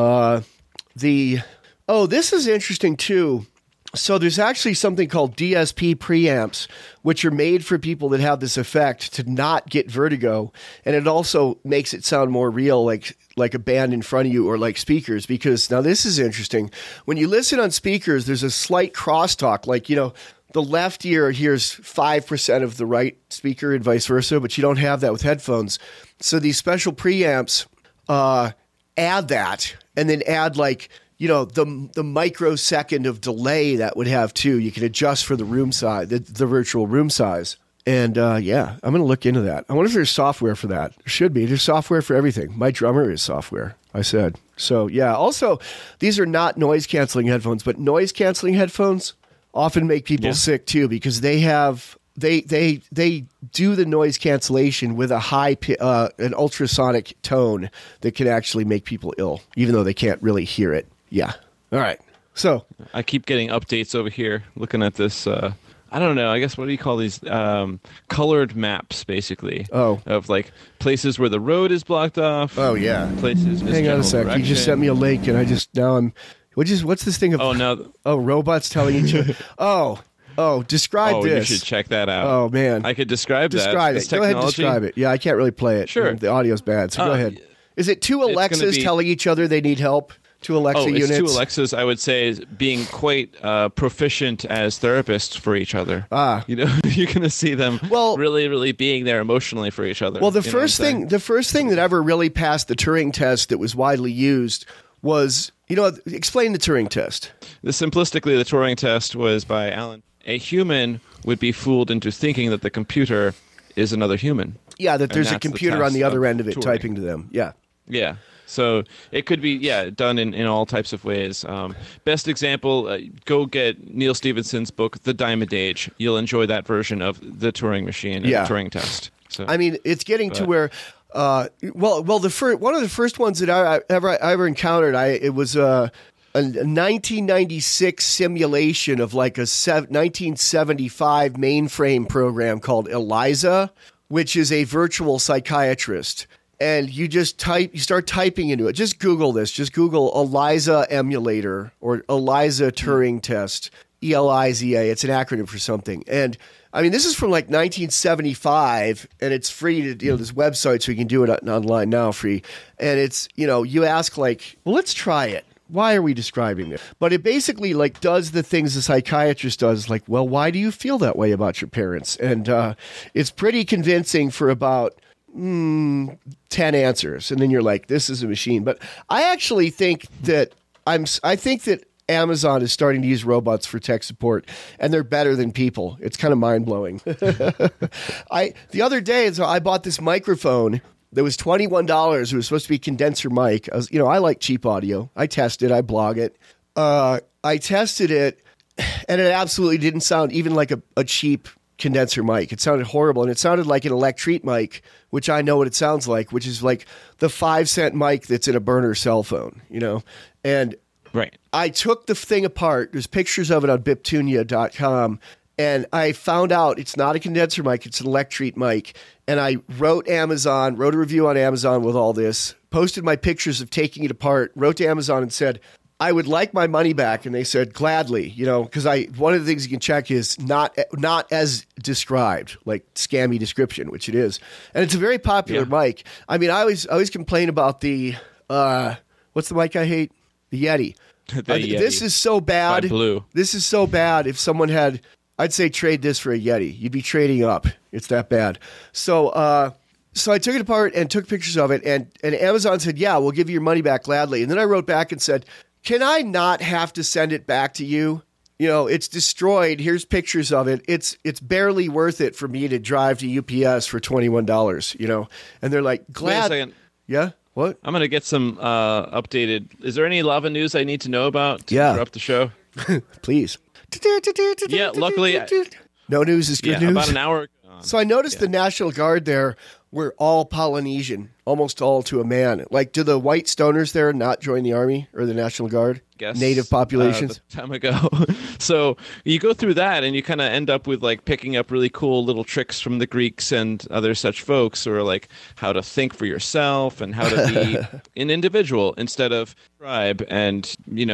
A: This is interesting too. So there's actually something called DSP preamps, which are made for people that have this effect to not get vertigo. And it also makes it sound more real, like a band in front of you, or like speakers. Because now this is interesting. When you listen on speakers, there's a slight crosstalk. Like, the left ear hears 5% of the right speaker and vice versa, but you don't have that with headphones. So these special preamps add that, and then add the microsecond of delay that would have too. You can adjust for the room size, the virtual room size. And I'm going to look into that. I wonder if there's software for that. There should be. There's software for everything. My drummer is software, I said. So yeah. Also, these are not noise canceling headphones, but noise canceling headphones often make people sick too, because they do the noise cancellation with a high an ultrasonic tone that can actually make people ill, even though they can't really hear it. Yeah. All right. So
B: I keep getting updates over here looking at this. I don't know. I guess, what do you call these? Colored maps, basically.
A: Oh.
B: Of like places where the road is blocked off.
A: Oh, yeah.
B: Places.
A: Hang on a sec.
B: Direction.
A: You just sent me a link, and what's this thing of?
B: Oh, no.
A: Oh, robots telling each other. Describe this.
B: You should check that out.
A: Oh, man.
B: I could describe that.
A: Describe it. Go ahead and describe it. Yeah, I can't really play it.
B: Sure.
A: The audio's bad, so go ahead. Is it two Alexas telling each other they need help? Two Alexa units?
B: It's two Alexas, I would say, being quite proficient as therapists for each other. You're going to see them really, really being there emotionally for each other.
A: Well, the first thing that ever really passed the Turing test that was widely used was, explain the Turing test.
B: Simplistically, the Turing test was by Alan. A human would be fooled into thinking that the computer is another human.
A: Yeah, that there's a computer on the other end of it typing to them. Yeah.
B: Yeah. So it could be, done in all types of ways. Best example, go get Neil Stephenson's book, The Diamond Age. You'll enjoy that version of the Turing machine and the Turing test. So,
A: I mean, it's getting to where, one of the first ones that I ever encountered, it was a 1996 simulation of like a 1975 mainframe program called ELIZA, which is a virtual psychiatrist. And you start typing into it. Just Google this. Just Google ELIZA emulator or ELIZA Turing test, ELIZA. It's an acronym for something. And I mean, this is from like 1975, and it's free to, this website, so you can do it online now free. And it's, you ask like, well, let's try it. Why are we describing it? But it basically like does the things a psychiatrist does. Like, well, why do you feel that way about your parents? And it's pretty convincing for about 10 answers, and then you're like, this is a machine. But I actually think that I think that Amazon is starting to use robots for tech support, and they're better than people. It's kind of mind-blowing. The other day, I bought this microphone that was $21. It was supposed to be a condenser mic. I like cheap audio. I tested, I blog it. I tested it, and it absolutely didn't sound even like a cheap condenser mic. It sounded horrible, and it sounded like an Electret mic, which I know what it sounds like, which is like the 5-cent mic that's in a burner cell phone, And
B: right.
A: I took the thing apart. There's pictures of it on biptunia.com, And I found out it's not a condenser mic, it's an Electret mic. And I wrote a review on Amazon with all this, posted my pictures of taking it apart, wrote to Amazon and said, I would like my money back. And they said, gladly, because one of the things you can check is not as described, like scammy description, which it is. And it's a very popular mic. I mean, I always complain about the, what's the mic I hate? The Yeti.
B: Yeti.
A: This is so bad.
B: By Blue.
A: This is so bad. If someone had, I'd say trade this for a Yeti. You'd be trading up. It's that bad. So I took it apart and took pictures of it. And Amazon said, yeah, we'll give you your money back gladly. And then I wrote back and said, can I not have to send it back to you? It's destroyed. Here's pictures of it. It's barely worth it for me to drive to UPS for $21, And they're like, glad.
B: Wait a second.
A: Yeah? What?
B: I'm going to get some updated. Is there any lava news I need to know about to interrupt the show?
A: Please.
B: Yeah, luckily.
A: No news is good news.
B: About an hour ago.
A: So I noticed the National Guard there were all Polynesian, almost all to a man. Like, do the white stoners there not join the Army or the National Guard?
B: Guess,
A: native populations?
B: Time ago. So you go through that and you kind of end up with like picking up really cool little tricks from the Greeks and other such folks, or like how to think for yourself and how to be an individual instead of tribe and,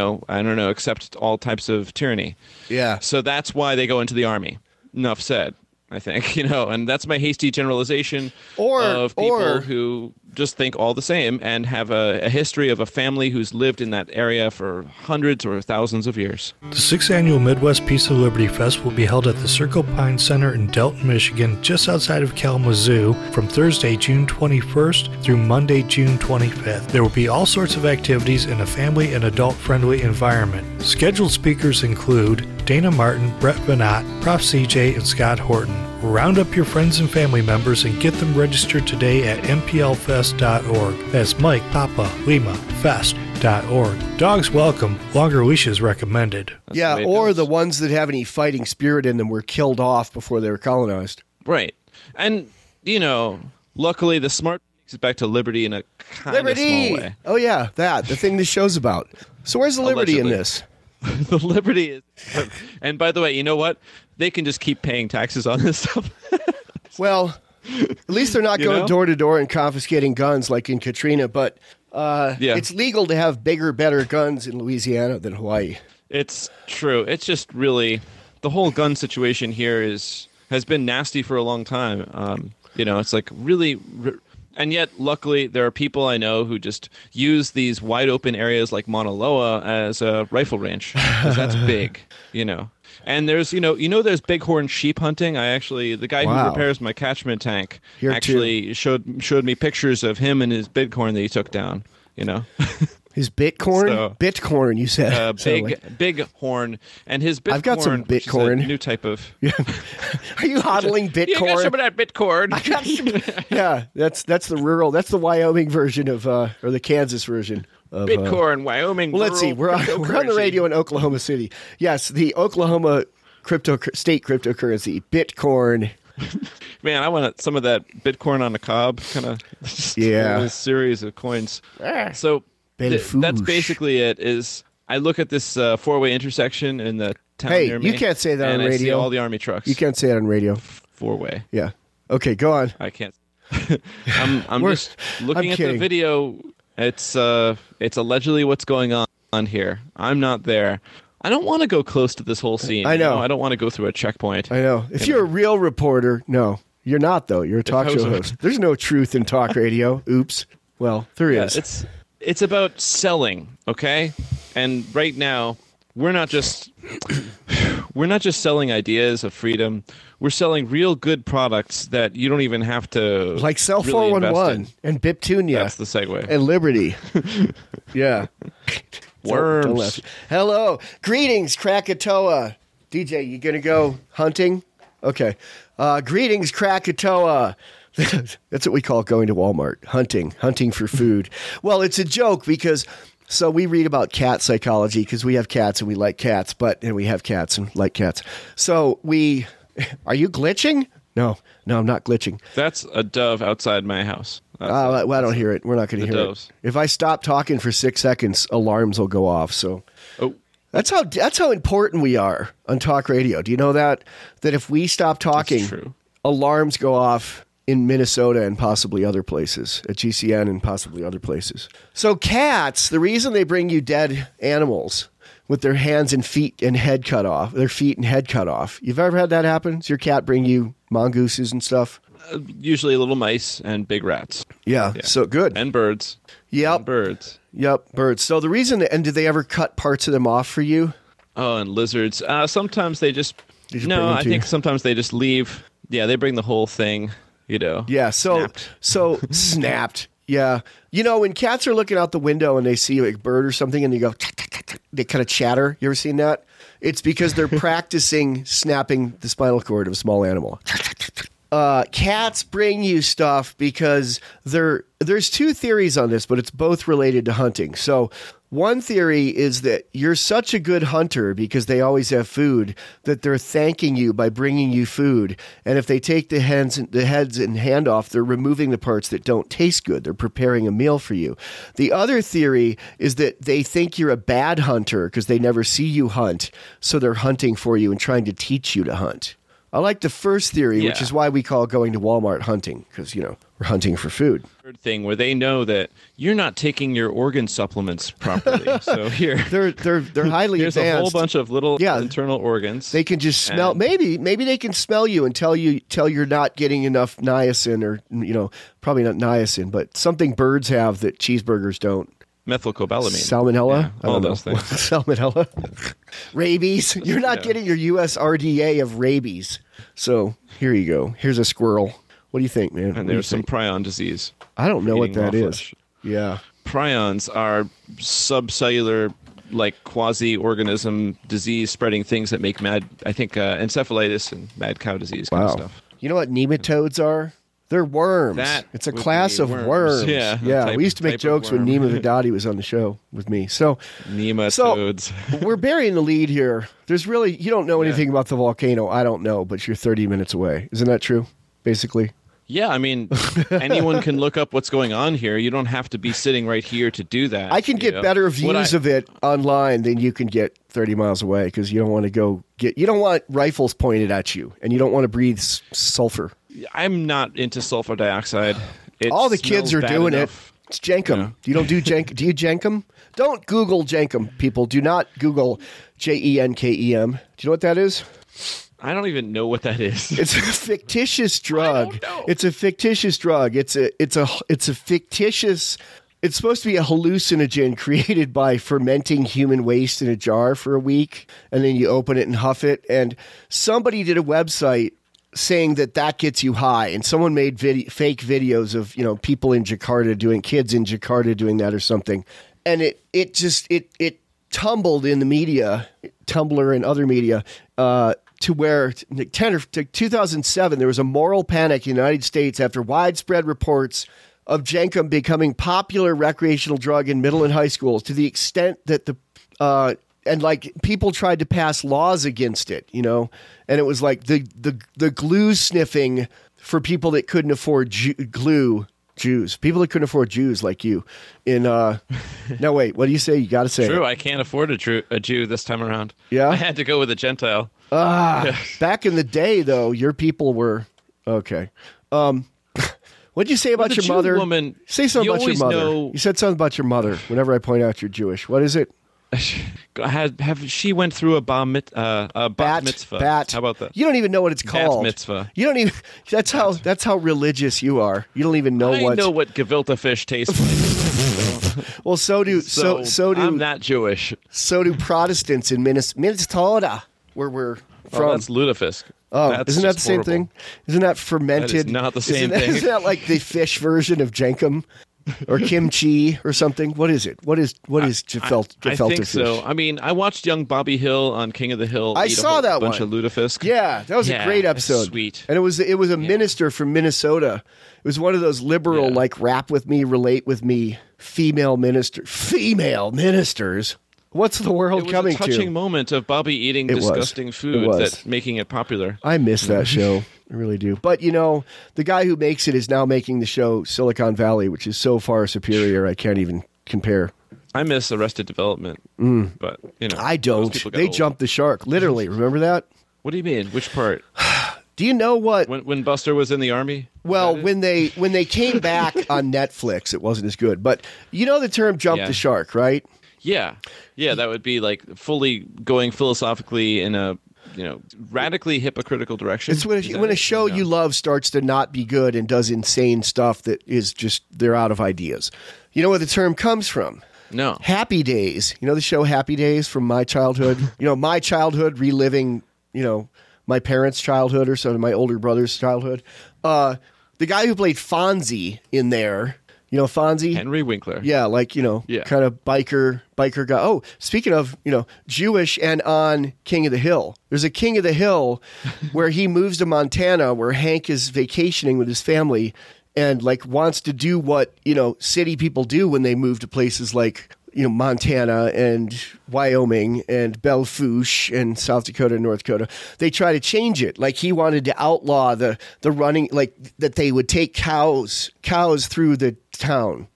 B: accept all types of tyranny.
A: Yeah.
B: So that's why they go into the Army. Enough said. I think, and that's my hasty generalization of people who just think all the same and have a history of a family who's lived in that area for hundreds or thousands of years.
E: The 6th Annual Midwest Peace of Liberty Fest will be held at the Circle Pine Center in Delton, Michigan, just outside of Kalamazoo, from Thursday, June 21st through Monday, June 25th. There will be all sorts of activities in a family and adult-friendly environment. Scheduled speakers include Dana Martin, Brett Venat, Prof. CJ, and Scott Horton. Round up your friends and family members and get them registered today at mplfest.org. That's Mike, Papa, Lima, Fest.org. Dogs welcome, longer leashes recommended.
A: Yeah, or the ones that have any fighting spirit in them were killed off before they were colonized.
B: Right. And, luckily the smart takes it back to liberty in a kind of small way.
A: Oh, yeah, the thing this show's about. So where's the liberty in this?
B: The liberty is, and by the way, you know what? They can just keep paying taxes on this stuff.
A: Well, at least they're not going door to door and confiscating guns like in Katrina. But it's legal to have bigger, better guns in Louisiana than Hawaii.
B: It's true. It's just really the whole gun situation here has been nasty for a long time. It's like really. And yet, luckily, there are people I know who just use these wide open areas like Mauna Loa as a rifle range, because that's big, And there's, there's bighorn sheep hunting. The guy who repairs my catchment tank showed me pictures of him and his bighorn that he took down,
A: His Bitcorn? Bitcorn, you said.
B: Big horn. And his Bitcorn.
A: I've got some Bitcorn.
B: A new type of.
A: Yeah. Are you hodling Bitcorn?
B: You got some of that Bitcorn.
A: I got some. Yeah, that's the rural. That's the Wyoming version of, or the Kansas version of
B: Bitcorn, Wyoming.
A: Well, let's see. We're on the radio in Oklahoma City. Yes, the Oklahoma state cryptocurrency, Bitcorn.
B: Man, I want some of that Bitcorn on the cob, kind of. A series of coins. So. That's basically it. I look at this four-way intersection in the town near me.
A: You can't say that on radio.
B: I see all the Army trucks.
A: You can't say it on radio.
B: Four-way.
A: Yeah. Okay, go on.
B: I can't. I'm just looking at the video. It's allegedly what's going on here. I'm not there. I don't want to go close to this whole scene.
A: I know.
B: I don't want to go through a checkpoint.
A: I know. If you're a real reporter, no, you're not though. You're a talk show host. There's no truth in talk radio. Oops. Well, there is.
B: It's about selling, okay? And right now, we're not just selling ideas of freedom. We're selling real good products that you don't even have to
A: like Cell
B: really
A: 411 and Biptunia.
B: That's the segue.
A: And Liberty. Yeah.
B: Worms.
A: Hello. Greetings, Krakatoa. DJ, you gonna go hunting? Okay. Greetings, Krakatoa. That's what we call going to Walmart. Hunting for food. Well, it's a joke because so we read about cat psychology because we have cats and we like cats, and we have cats and like cats. So are you glitching? No, I'm not glitching.
B: That's a dove outside my house.
A: I don't hear it. We're not going to hear
B: doves.
A: it. If I stop talking for 6 seconds, alarms will go off. So, That's how important we are on talk radio. Do you know that if we stop talking, alarms go off in Minnesota and possibly other places, at GCN and possibly other places. So cats, the reason they bring you dead animals with their hands and feet and head cut off, you've ever had that happen? Does your cat bring you mongooses and stuff?
B: Usually little mice and big rats.
A: Yeah, so good.
B: And birds.
A: Yep.
B: And birds.
A: Yep, birds. So the reason, and did they ever cut parts of them off for you?
B: Oh, and lizards. Sometimes they just no, I think sometimes they just leave. Yeah, they bring the whole thing,
A: Yeah, snapped. Yeah. When cats are looking out the window and they see a bird or something and they go, they kind of chatter. You ever seen that? It's because they're practicing snapping the spinal cord of a small animal. Cats bring you stuff because there's two theories on this, but it's both related to hunting. So one theory is that you're such a good hunter because they always have food that they're thanking you by bringing you food. And if they take the heads and hand off, they're removing the parts that don't taste good. They're preparing a meal for you. The other theory is that they think you're a bad hunter because they never see you hunt. So they're hunting for you and trying to teach you to hunt. I like the first theory, which is why we call going to Walmart hunting, because, we're hunting for food.
B: Third thing where they know that you're not taking your organ supplements properly. So here,
A: they're highly
B: advanced. There's a whole bunch of little internal organs.
A: They can just smell. Maybe they can smell you and tell you're not getting enough niacin, or probably not niacin, but something birds have that cheeseburgers don't.
B: Methylcobalamin.
A: Salmonella?
B: Yeah, all those things.
A: Salmonella. Rabies. You're not getting your USRDA of rabies. So here you go. Here's a squirrel. What do you think, man?
B: And there's some prion disease.
A: I don't know what that is. Yeah.
B: Prions are subcellular, quasi-organism disease-spreading things that make encephalitis and mad cow disease kind of stuff.
A: You know what nematodes are? They're worms. It's a class of worms. Yeah. We used to make jokes when Nima Vidadi was on the show with me. So
B: nematodes.
A: So we're burying the lead here. There's really, you don't know anything about the volcano. I don't know, but you're 30 minutes away. Isn't that true? Basically.
B: Yeah, I mean, anyone can look up what's going on here. You don't have to be sitting right here to do that.
A: I can get better views of it online than you can get 30 miles away because you don't want to you don't want rifles pointed at you and you don't want to breathe sulfur.
B: I'm not into sulfur dioxide.
A: All the kids are doing enough. It's Jenkem. Yeah. You don't do Jenkem? Do you Jenkem? Don't Google Jenkem, people. Do not Google Jenkem. Do you know what that is?
B: I don't even know what that is.
A: It's a fictitious drug.
B: I don't know.
A: It's a fictitious drug. It's a fictitious. It's supposed to be a hallucinogen created by fermenting human waste in a jar for a week, and then you open it and huff it. And somebody did a website saying that gets you high, and someone made fake videos of people in Jakarta kids in Jakarta doing that or something, and it tumbled in the media, Tumblr and other media, to where 2007 there was a moral panic in the United States after widespread reports of Jenkem becoming popular recreational drug in middle and high schools, to the extent that people tried to pass laws against it, and it was like the glue sniffing for people that couldn't afford glue. Jews, people that couldn't afford Jews like you. No, wait, what do you say? You got to say
B: True,
A: it.
B: I can't afford a Jew this time around.
A: Yeah?
B: I had to go with a Gentile.
A: Back in the day, though, your people were... Okay. What'd you say about your mother?
B: Woman,
A: say something about your mother. You said something about your mother whenever I point out you're Jewish. What is it?
B: She went through a bat mitzvah. How about that?
A: You don't even know what it's called.
B: Bat mitzvah.
A: You don't even. That's how religious you are. You don't even know
B: I know what gefilte fish tastes like.
A: Well, so do.
B: I'm not Jewish.
A: So do Protestants in Minnesota, where we're from.
B: That's lutefisk.
A: Oh, isn't that the same thing? Isn't that fermented?
B: That is not the same thing.
A: Isn't that like the fish version of Jenkem? Or kimchi or something? What is it? What is gefilte fish?
B: I think so. I mean, I watched young Bobby Hill on King of the Hill.
A: I saw that
B: bunch of lutefisk.
A: Yeah, that was a great episode.
B: Sweet.
A: And it was a minister from Minnesota. It was one of those liberal rap with me, relate with me, female ministers. What's the world coming to?
B: It was a touching moment of Bobby eating disgusting food that's making it popular.
A: I miss that show. I really do. But, the guy who makes it is now making the show Silicon Valley, which is so far superior I can't even compare.
B: I miss Arrested Development, but
A: I don't. They jumped the shark, literally. Remember that?
B: What do you mean? Which part?
A: Do you know what?
B: When Buster was in the army?
A: Well, when they came back on Netflix, it wasn't as good. But you know the term "jump the shark," right?
B: Yeah, that would be like fully going philosophically in a radically hypocritical direction.
A: It's when a show you love starts to not be good and does insane stuff that is just they're out of ideas. You know where the term comes from?
B: No.
A: Happy Days. You know the show Happy Days from my childhood? My childhood reliving, my parents' childhood or my older brother's childhood. The guy who played Fonzie in there, Fonzie?
B: Henry Winkler.
A: Yeah, kind of biker guy. Oh, speaking of, Jewish and on King of the Hill. There's a King of the Hill where he moves to Montana where Hank is vacationing with his family and wants to do what, city people do when they move to places like, Montana and Wyoming and Belle Fourche and South Dakota and North Dakota. They try to change it. He wanted to outlaw the running, that they would take cows through the town,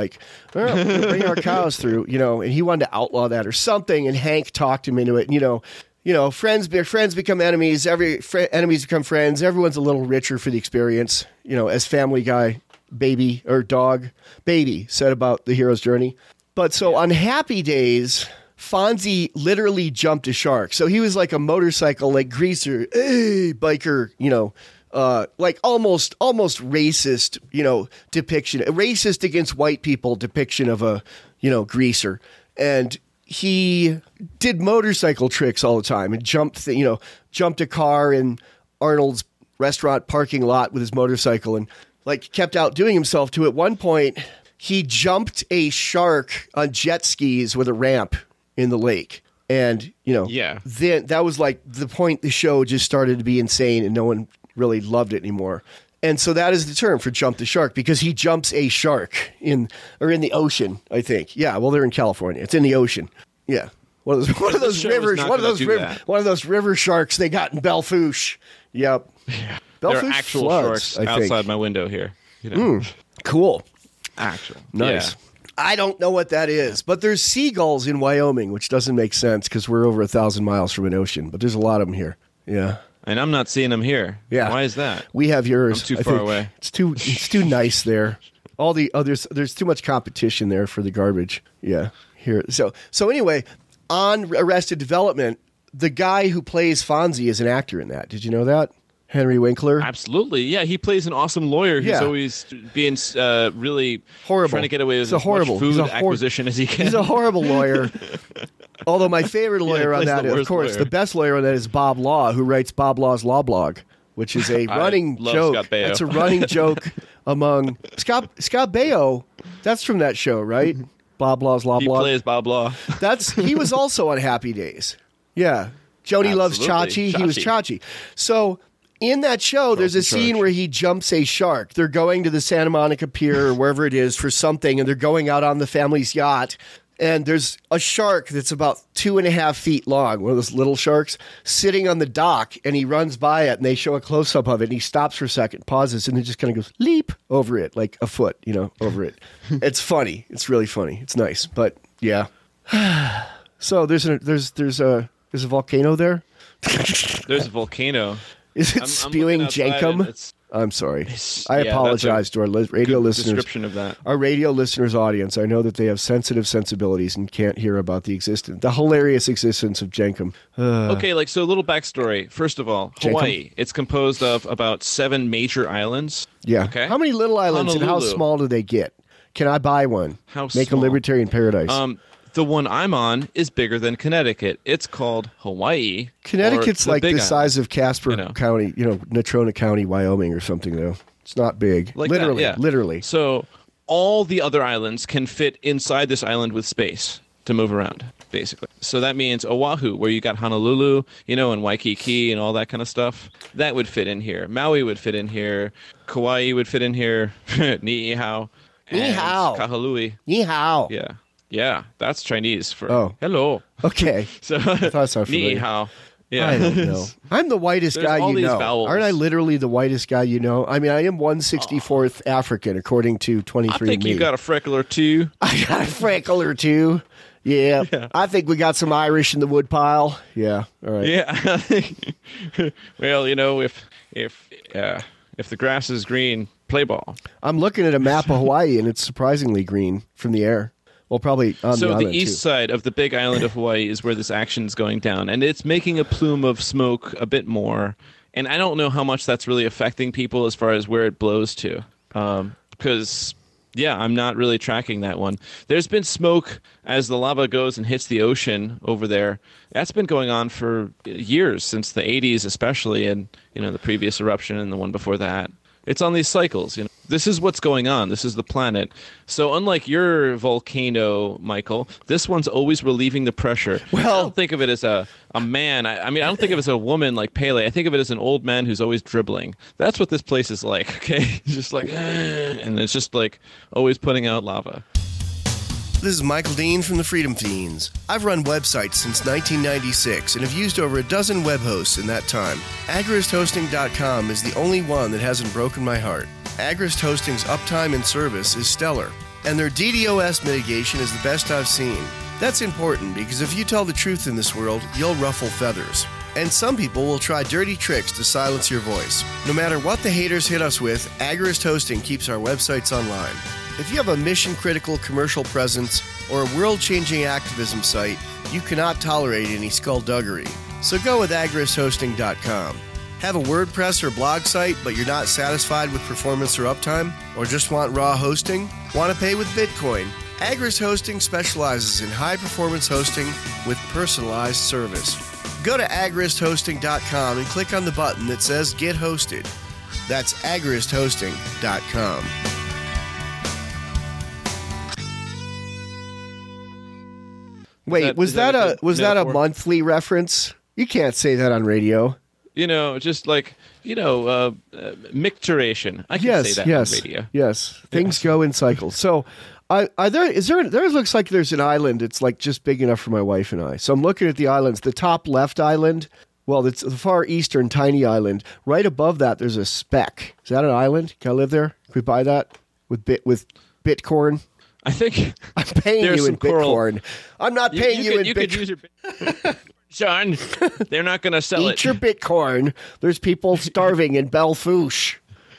A: bring our cows through, and he wanted to outlaw that or something. And Hank talked him into it. And, friends become enemies. Enemies become friends. Everyone's a little richer for the experience, as Family Guy baby said about the hero's journey. But so on Happy Days, Fonzie literally jumped a shark. So he was like a motorcycle, greaser, biker, almost racist, depiction, a racist against white people depiction of a, greaser. And he did motorcycle tricks all the time and jumped a car in Arnold's restaurant parking lot with his motorcycle and kept outdoing himself to at one point. He jumped a shark on jet skis with a ramp in the lake. And, then that was the point the show just started to be insane and no one really loved it anymore. And so that is the term for jump the shark because he jumps a shark in the ocean, I think. Yeah, well, they're in California. It's in the ocean. Yeah. One of those river sharks they got in Belle Fourche. Yep.
B: Yeah. There are actual sharks outside my window here.
A: Cool.
B: Actual.
A: Nice.
B: Yeah.
A: I don't know what that is, but there's seagulls in Wyoming, which doesn't make sense because we're over 1,000 miles from an ocean, but there's a lot of them here. Yeah.
B: And I'm not seeing them here.
A: Yeah.
B: Why is that?
A: We have yours.
B: I'm too far away.
A: It's too nice there. All the others, there's too much competition there for the garbage. Yeah. Here. So anyway, on Arrested Development, the guy who plays Fonzie is an actor in that. Did you know that? Henry Winkler?
B: Absolutely. Yeah, he plays an awesome lawyer who's always being really
A: horrible.
B: Trying to get away with as much food acquisition as he can.
A: He's a horrible lawyer. Although my favorite lawyer on that, of course, the best lawyer on that is Bob Law, who writes Bob Law's Law Blog, which is a running joke.
B: Scott Baio.
A: It's a running joke among Scott Baio. That's from that show, right? Bob Law's Law Blog.
B: He plays Bob Law.
A: He was also on Happy Days. Yeah. Jody Loves Chachi. He was Chachi. So in that show, there's a scene where he jumps a shark. They're going to the Santa Monica Pier or wherever it is for something, and they're going out on the family's yacht. And there's a shark that's about 2.5 feet long, one of those little sharks, sitting on the dock, and he runs by it, and they show a close-up of it, and he stops for a second, pauses, and then just kind of goes, leap over it, like a foot, over it. It's funny. It's really funny. It's nice. But, yeah. So there's a volcano there?
B: There's a volcano.
A: Is it spewing jankum? I'm sorry. I apologize to our radio listeners.
B: Description of that.
A: Our radio listeners' audience. I know that they have sensitive sensibilities and can't hear about the hilarious existence of jankum.
B: Okay, so a little backstory. First of all, Hawaii. It's composed of about 7 major islands.
A: Yeah.
B: Okay.
A: How many little islands
B: Honolulu.
A: and how small do they get? Can I buy one? Make a libertarian paradise.
B: The one I'm on is bigger than Connecticut. It's called Hawaii.
A: Connecticut's like the size of Casper County, Natrona County, Wyoming or something, though. It's not big. Literally.
B: So all the other islands can fit inside this island with space to move around, basically. So that means Oahu, where you got Honolulu, and Waikiki and all that kind of stuff, that would fit in here. Maui would fit in here. Kauai would fit in here. Niihau.
A: Niihau.
B: Kahului.
A: Niihau.
B: Yeah, that's Chinese for hello.
A: Okay.
B: So
A: I thought it sounded familiar.
B: Ni hao. Yeah.
A: I don't know. I'm the whitest
B: There's
A: guy
B: all
A: you
B: these
A: know.
B: vowels.
A: Aren't I literally the whitest guy you know? I mean, I am 1/64th African, according to 23andMe.
B: I think you got a freckle or two.
A: I got a freckle or two. Yeah. I think we got some Irish in the woodpile. Yeah. All right.
B: Yeah. Well, if the grass is green, play ball.
A: I'm looking at a map of Hawaii, and it's surprisingly green from the air. Well, probably on
B: So
A: the island,
B: the east side of the big island of Hawaii is where this action's going down, and it's making a plume of smoke a bit more. And I don't know how much that's really affecting people as far as where it blows to, because I'm not really tracking that one. There's been smoke as the lava goes and hits the ocean over there. That's been going on for years, since the 80s especially, and the previous eruption and the one before that. It's on these cycles. This is what's going on. This is the planet. So unlike your volcano, Michael, this one's always relieving the pressure. Well, I don't think of it as a man. I mean, I don't think of it as a woman like Pele. I think of it as an old man who's always dribbling. That's what this place is like, okay? Just like, and it's just like always putting out lava.
C: This is Michael Dean from the Freedom Fiends. I've run websites since 1996 and have used over a dozen web hosts in that time. AgristHosting.com is the only one that hasn't broken my heart. Agrist Hosting's uptime and service is stellar, and their DDoS mitigation is the best I've seen. That's important because if you tell the truth in this world, you'll ruffle feathers. And some people will try dirty tricks to silence your voice. No matter what the haters hit us with, Agrist Hosting keeps our websites online. If you have a mission-critical commercial presence or a world-changing activism site, you cannot tolerate any skullduggery. So go with agristhosting.com. Have a WordPress or blog site, but you're not satisfied with performance or uptime? Or just want raw hosting? Want to pay with Bitcoin? Agrist Hosting specializes in high-performance hosting with personalized service. Go to agristhosting.com and click on the button that says Get Hosted. That's agristhosting.com.
A: Wait, was that a monthly reference? You can't say that on radio.
B: Just like, micturation. I can say that on radio.
A: Yes, things go in cycles. So, there looks like there's an island. It's like just big enough for my wife and I. So I'm looking at the islands. The top left island, well, it's the far eastern tiny island. Right above that, there's a speck. Is that an island? Can I live there? Can we buy that with Bitcoin?
B: I think
A: I'm paying you in Bitcoin. I'm not paying you in Bitcoin.
B: You could use your Sean, they're not going to sell it.
A: Eat your Bitcoin. There's people starving in Belle Fourche.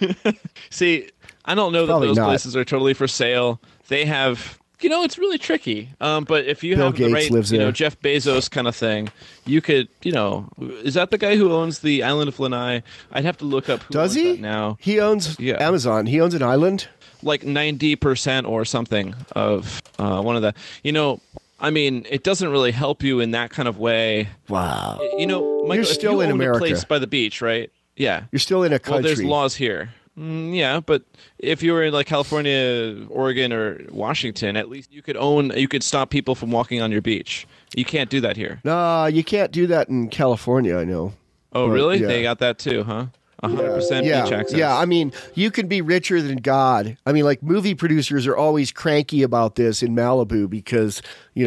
B: See, I don't know that those places are totally for sale. They have, it's really tricky. But if you have the right, Jeff Bezos kind of thing, you could, is that the guy who owns the island of Lanai? I'd have to look up who owns that now.
A: He owns Amazon. He owns an island?
B: Like 90% or something of one of the, I mean, it doesn't really help you in that kind of way.
A: Wow.
B: Michael,
A: you're still in America.
B: A place by the beach, right? Yeah.
A: You're still in a country.
B: Well, there's laws here. Yeah, but if you were in like California, Oregon, or Washington, at least you could stop people from walking on your beach. You can't do that here.
A: No, you can't do that in California, I know.
B: Oh, really? Yeah. They got that too, huh? 100% beach access.
A: Yeah, I mean, you can be richer than God. I mean, like movie producers are always cranky about this in Malibu because,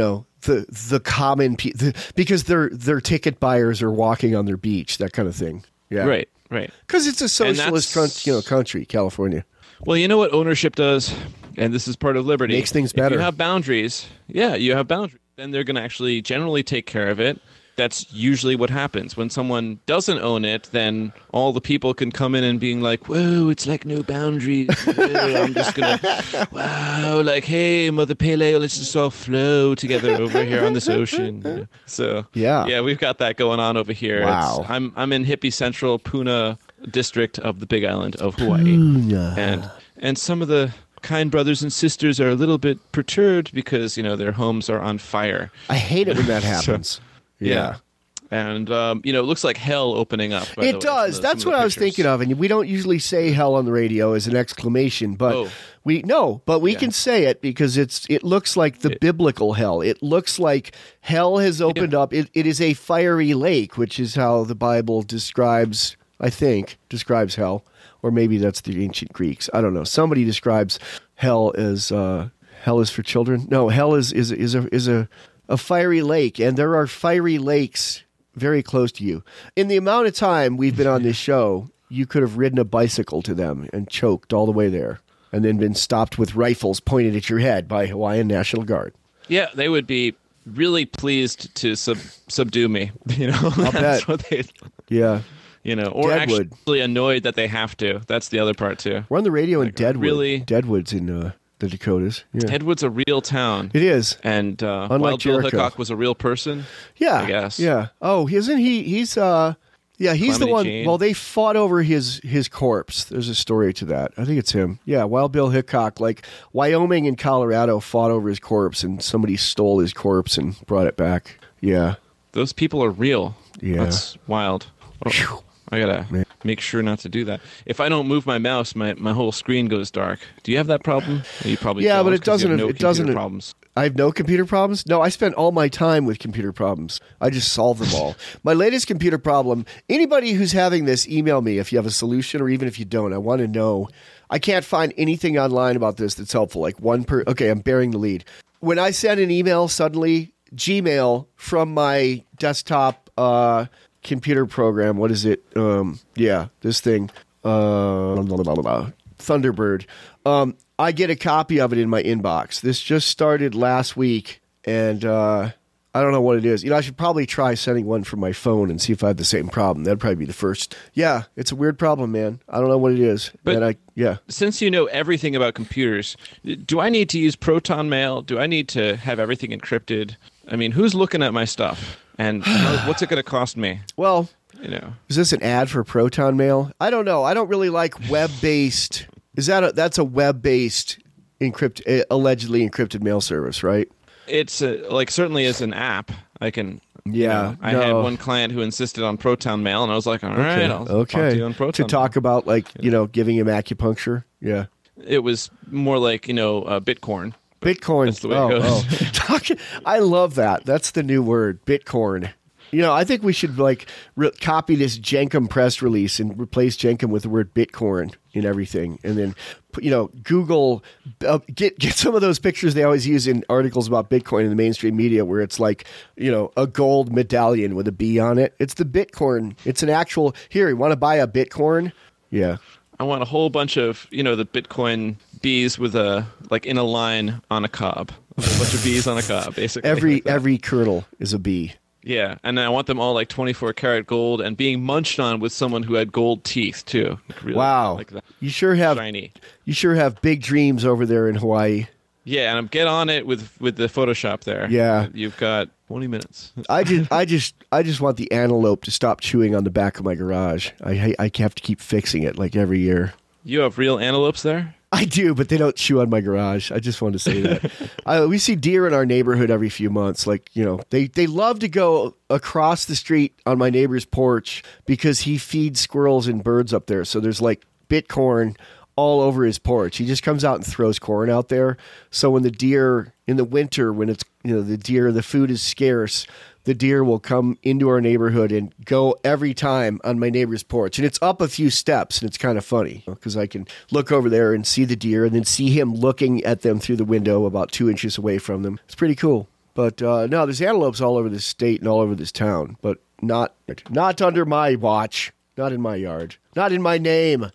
A: the common people, because their ticket buyers are walking on their beach, that kind of thing. Yeah.
B: Right.
A: Because it's a socialist country, California.
B: Well, you know what ownership does, and this is part of liberty.
A: Makes things better.
B: If you have boundaries, then they're going to actually generally take care of it. That's usually what happens. When someone doesn't own it, then all the people can come in and being like, whoa, it's like no boundaries. I'm just going to, wow, like, hey, Mother Pele, let's just all flow together over here on this ocean. So, yeah, we've got that going on over here.
A: Wow.
B: I'm in hippie central Puna district of the Big Island of Hawaii. And some of the kind brothers and sisters are a little bit perturbed because, their homes are on fire.
A: I hate it when that happens.
B: Yeah. And, it looks like hell opening up.
A: It does. That's what I was thinking of. And we don't usually say hell on the radio as an exclamation, but we can say it because it looks like the biblical hell. It looks like hell has opened up. It is a fiery lake, which is how the Bible describes hell. Or maybe that's the ancient Greeks. I don't know. Somebody describes hell as hell is for children. No, hell is a fiery lake, and there are fiery lakes very close to you. In the amount of time we've been on this show, you could have ridden a bicycle to them and choked all the way there, and then been stopped with rifles pointed at your head by Hawaiian National Guard.
B: Yeah, they would be really pleased to subdue me.
A: I'll bet.
B: What they,
A: yeah.
B: Or
A: Deadwood.
B: actually annoyed that they have to. That's the other part too.
A: We're on the radio in Deadwood.
B: Really?
A: Deadwood's in the Dakotas. Yeah.
B: Deadwood's a real town.
A: It is.
B: And
A: Unlike
B: Wild Bill
A: Jericho.
B: Hickok was a real person.
A: Yeah.
B: I guess.
A: Yeah. Oh, isn't he? He's he's the
B: Calamity
A: one.
B: Jane.
A: Well, they fought over his corpse. There's a story to that. I think it's him. Yeah, Wild Bill Hickok. Like Wyoming and Colorado fought over his corpse, and somebody stole his corpse and brought it back. Yeah.
B: Those people are real.
A: Yeah.
B: That's wild. Oh, I gotta make sure not to do that. If I don't move my mouse, my whole screen goes dark. Do you have that problem? You probably
A: Yeah,
B: don't,
A: but it
B: 'cause you have
A: doesn't.
B: no
A: It doesn't.
B: computer problems.
A: I have no computer problems. No, I spent all my time with computer problems. I just solve them all. My latest computer problem. Anybody who's having this, email me if you have a solution, or even if you don't. I want to know. I can't find anything online about this that's helpful. Like okay, I'm bearing the lead. When I send an email, suddenly Gmail from my desktop computer program. What is it? This thing. Thunderbird. I get a copy of it in my inbox. This just started last week, and I don't know what it is. I should probably try sending one from my phone and see if I have the same problem. That'd probably be the first. Yeah, it's a weird problem, man. I don't know what it is.
B: But since you know everything about computers, do I need to use Proton Mail? Do I need to have everything encrypted? I mean, who's looking at my stuff? And what's it going to cost me?
A: Well, is this an ad for Proton Mail? I don't know. I don't really like web-based. That's a web-based allegedly encrypted mail service, right?
B: It's certainly is an app. I can.
A: Yeah,
B: I had one client who insisted on Proton Mail, and I was like, all right, I'll talk to you on Proton
A: to talk about giving him acupuncture. Yeah,
B: it was more like Bitcoin.
A: Bitcoin.
B: That's the way it goes.
A: I love that. That's the new word, Bitcoin. I think we should copy this Jenkem press release and replace Jenkem with the word Bitcoin in everything, and then Google get some of those pictures they always use in articles about Bitcoin in the mainstream media, where it's like a gold medallion with a B on it. It's the Bitcoin. It's an actual. Here, you want to buy a Bitcoin? Yeah.
B: I want a whole bunch of the Bitcoin bees with in a line on a cob. A bunch of bees on a cob, basically.
A: Every kernel is a bee.
B: Yeah, and I want them all 24 karat gold and being munched on with someone who had gold teeth too. Really,
A: wow,
B: like that.
A: You sure have
B: shiny.
A: You sure have big dreams over there in Hawaii.
B: Yeah, and get on it with the Photoshop there.
A: Yeah,
B: you've got 20 minutes.
A: I just want the antelope to stop chewing on the back of my garage. I have to keep fixing it every year.
B: You have real antelopes there?
A: I do, but they don't chew on my garage. I just wanted to say that. We see deer in our neighborhood every few months. They love to go across the street on my neighbor's porch because he feeds squirrels and birds up there. So there's Bitcoin all over his porch. He just comes out and throws corn out there. So when the deer in the winter, when it's the food is scarce, the deer will come into our neighborhood and go every time on my neighbor's porch. And it's up a few steps, and it's kind of funny because I can look over there and see the deer and then see him looking at them through the window about 2 inches away from them. It's pretty cool. But no, there's antelopes all over this state and all over this town, but not under my watch, not in my yard, not in my name.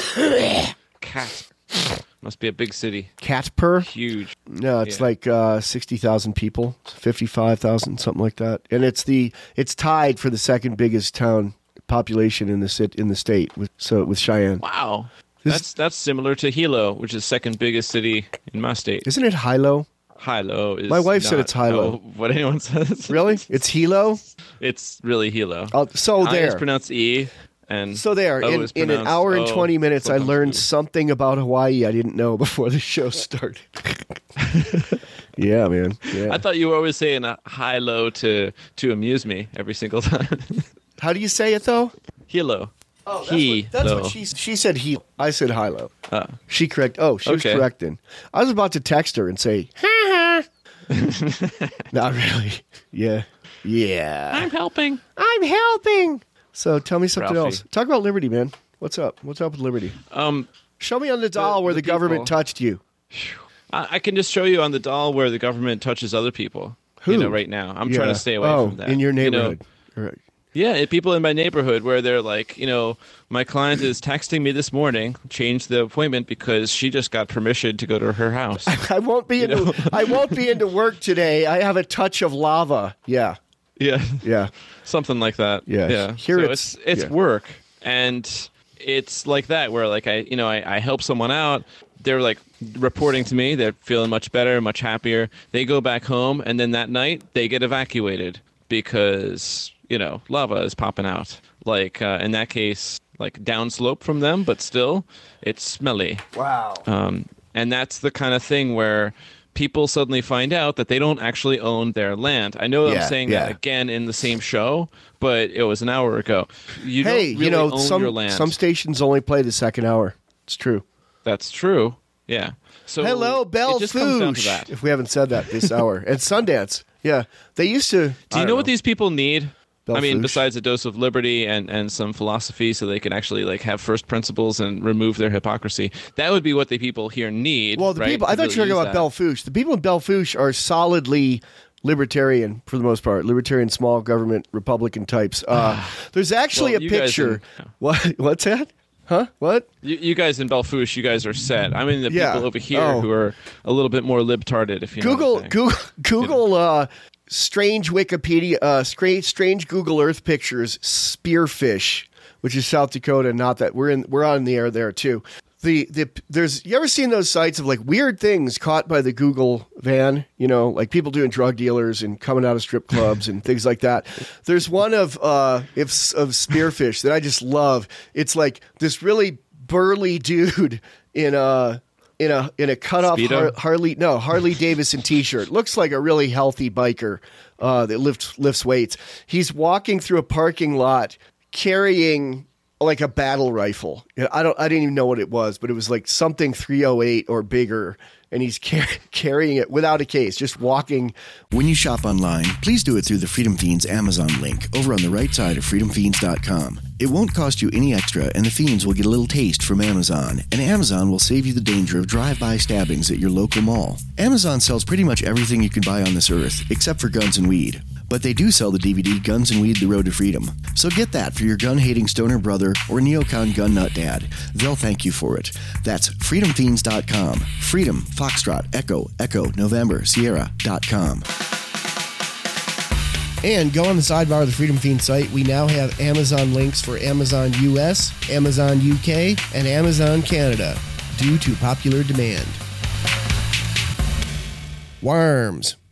B: Cat. Must be a big city.
A: Catper?
B: Huge.
A: No, it's 60,000 people, 55,000, something like that. And it's tied for the second biggest town population in the state with Cheyenne.
B: Wow. That's similar to Hilo, which is second biggest city in my state.
A: Isn't it Hilo?
B: Hilo is.
A: My wife said it's Hilo.
B: What anyone says.
A: Really? It's Hilo?
B: It's really Hilo.
A: So
B: I
A: there.
B: is pronounced E. And
A: so there, in an hour and 20 minutes, I learned something about Hawaii I didn't know before the show started. Yeah, man. Yeah.
B: I thought you were always saying high-low to amuse me every single time.
A: How do you say it, though?
B: Hilo.
A: Oh, that's what she said. I said high-low. She correct. Oh, she was correcting. I was about to text her and say, ha ha. Not really. Yeah. Yeah.
B: I'm helping.
A: So tell me something else. Talk about Liberty, man. What's up? What's up with Liberty? Show me on the doll where the government touched you.
B: I can just show you on the doll where the government touches other people.
A: Who?
B: Right now. I'm trying to stay away from that.
A: In your neighborhood.
B: Yeah, people in my neighborhood where they're like, my client is texting me this morning, change the appointment because she just got permission to go to her house.
A: I won't be into work today. I have a touch of lava. Yeah.
B: Yeah. Something like that.
A: Yeah.
B: Here so it's work, and it's like that where like I help someone out. They're like reporting to me. They're feeling much better, much happier. They go back home, and then that night they get evacuated because lava is popping out. Like in that case, like downslope from them, but still, it's smelly.
A: Wow.
B: And that's the kind of thing where people suddenly find out that they don't actually own their land. I know I'm saying that again in the same show, but it was an hour ago. You don't really own your land.
A: Some stations only play the second hour. It's true.
B: That's true. Yeah. So
A: hello, Belle Fourche. If we haven't said that this hour, and Sundance. Yeah, they used to.
B: Do you know what these people need?
A: Belle Fourche.
B: Besides a dose of liberty and some philosophy, so they can actually like have first principles and remove their hypocrisy. That would be what the people here need.
A: Well, the people. I thought you were talking about Belle Fourche. The people in Belle Fourche are solidly libertarian for the most part. Libertarian, small government, Republican types. There's actually a picture. What's that? Huh? What?
B: You guys in Belle Fourche, you guys are set. I mean, the people over here who are a little bit more libtarded, if you know what I'm saying.
A: Google strange Wikipedia, strange Google Earth pictures, Spearfish, which is South Dakota. Not that we're on the air there too. There's you ever seen those sites of like weird things caught by the Google van? Like people doing drug dealers and coming out of strip clubs and things like that. There's one of Spearfish that I just love. It's like this really burly dude in a cut-off Harley Davidson t-shirt. Looks like a really healthy biker that lifts weights. He's walking through a parking lot carrying like a battle rifle. I didn't even know what it was, but it was like something 308 or bigger, and he's carrying it without a case, just walking.
C: When you shop online, please do it through the Freedom Fiends Amazon link over on the right side of freedomfiends.com. It won't cost you any extra, and the Fiends will get a little taste from Amazon, and Amazon will save you the danger of drive-by stabbings at your local mall. Amazon sells pretty much everything you can buy on this earth, except for guns and weed. But they do sell the DVD Guns and Weed: The Road to Freedom. So get that for your gun-hating stoner brother or neocon gun nut dad. They'll thank you for it. That's freedomfiends.com. Freedom, Foxtrot, Echo, November, Sierra.com.
A: And go on the sidebar of the Freedom Fiends site. We now have Amazon links for Amazon US, Amazon UK, and Amazon Canada due to popular demand. Worms.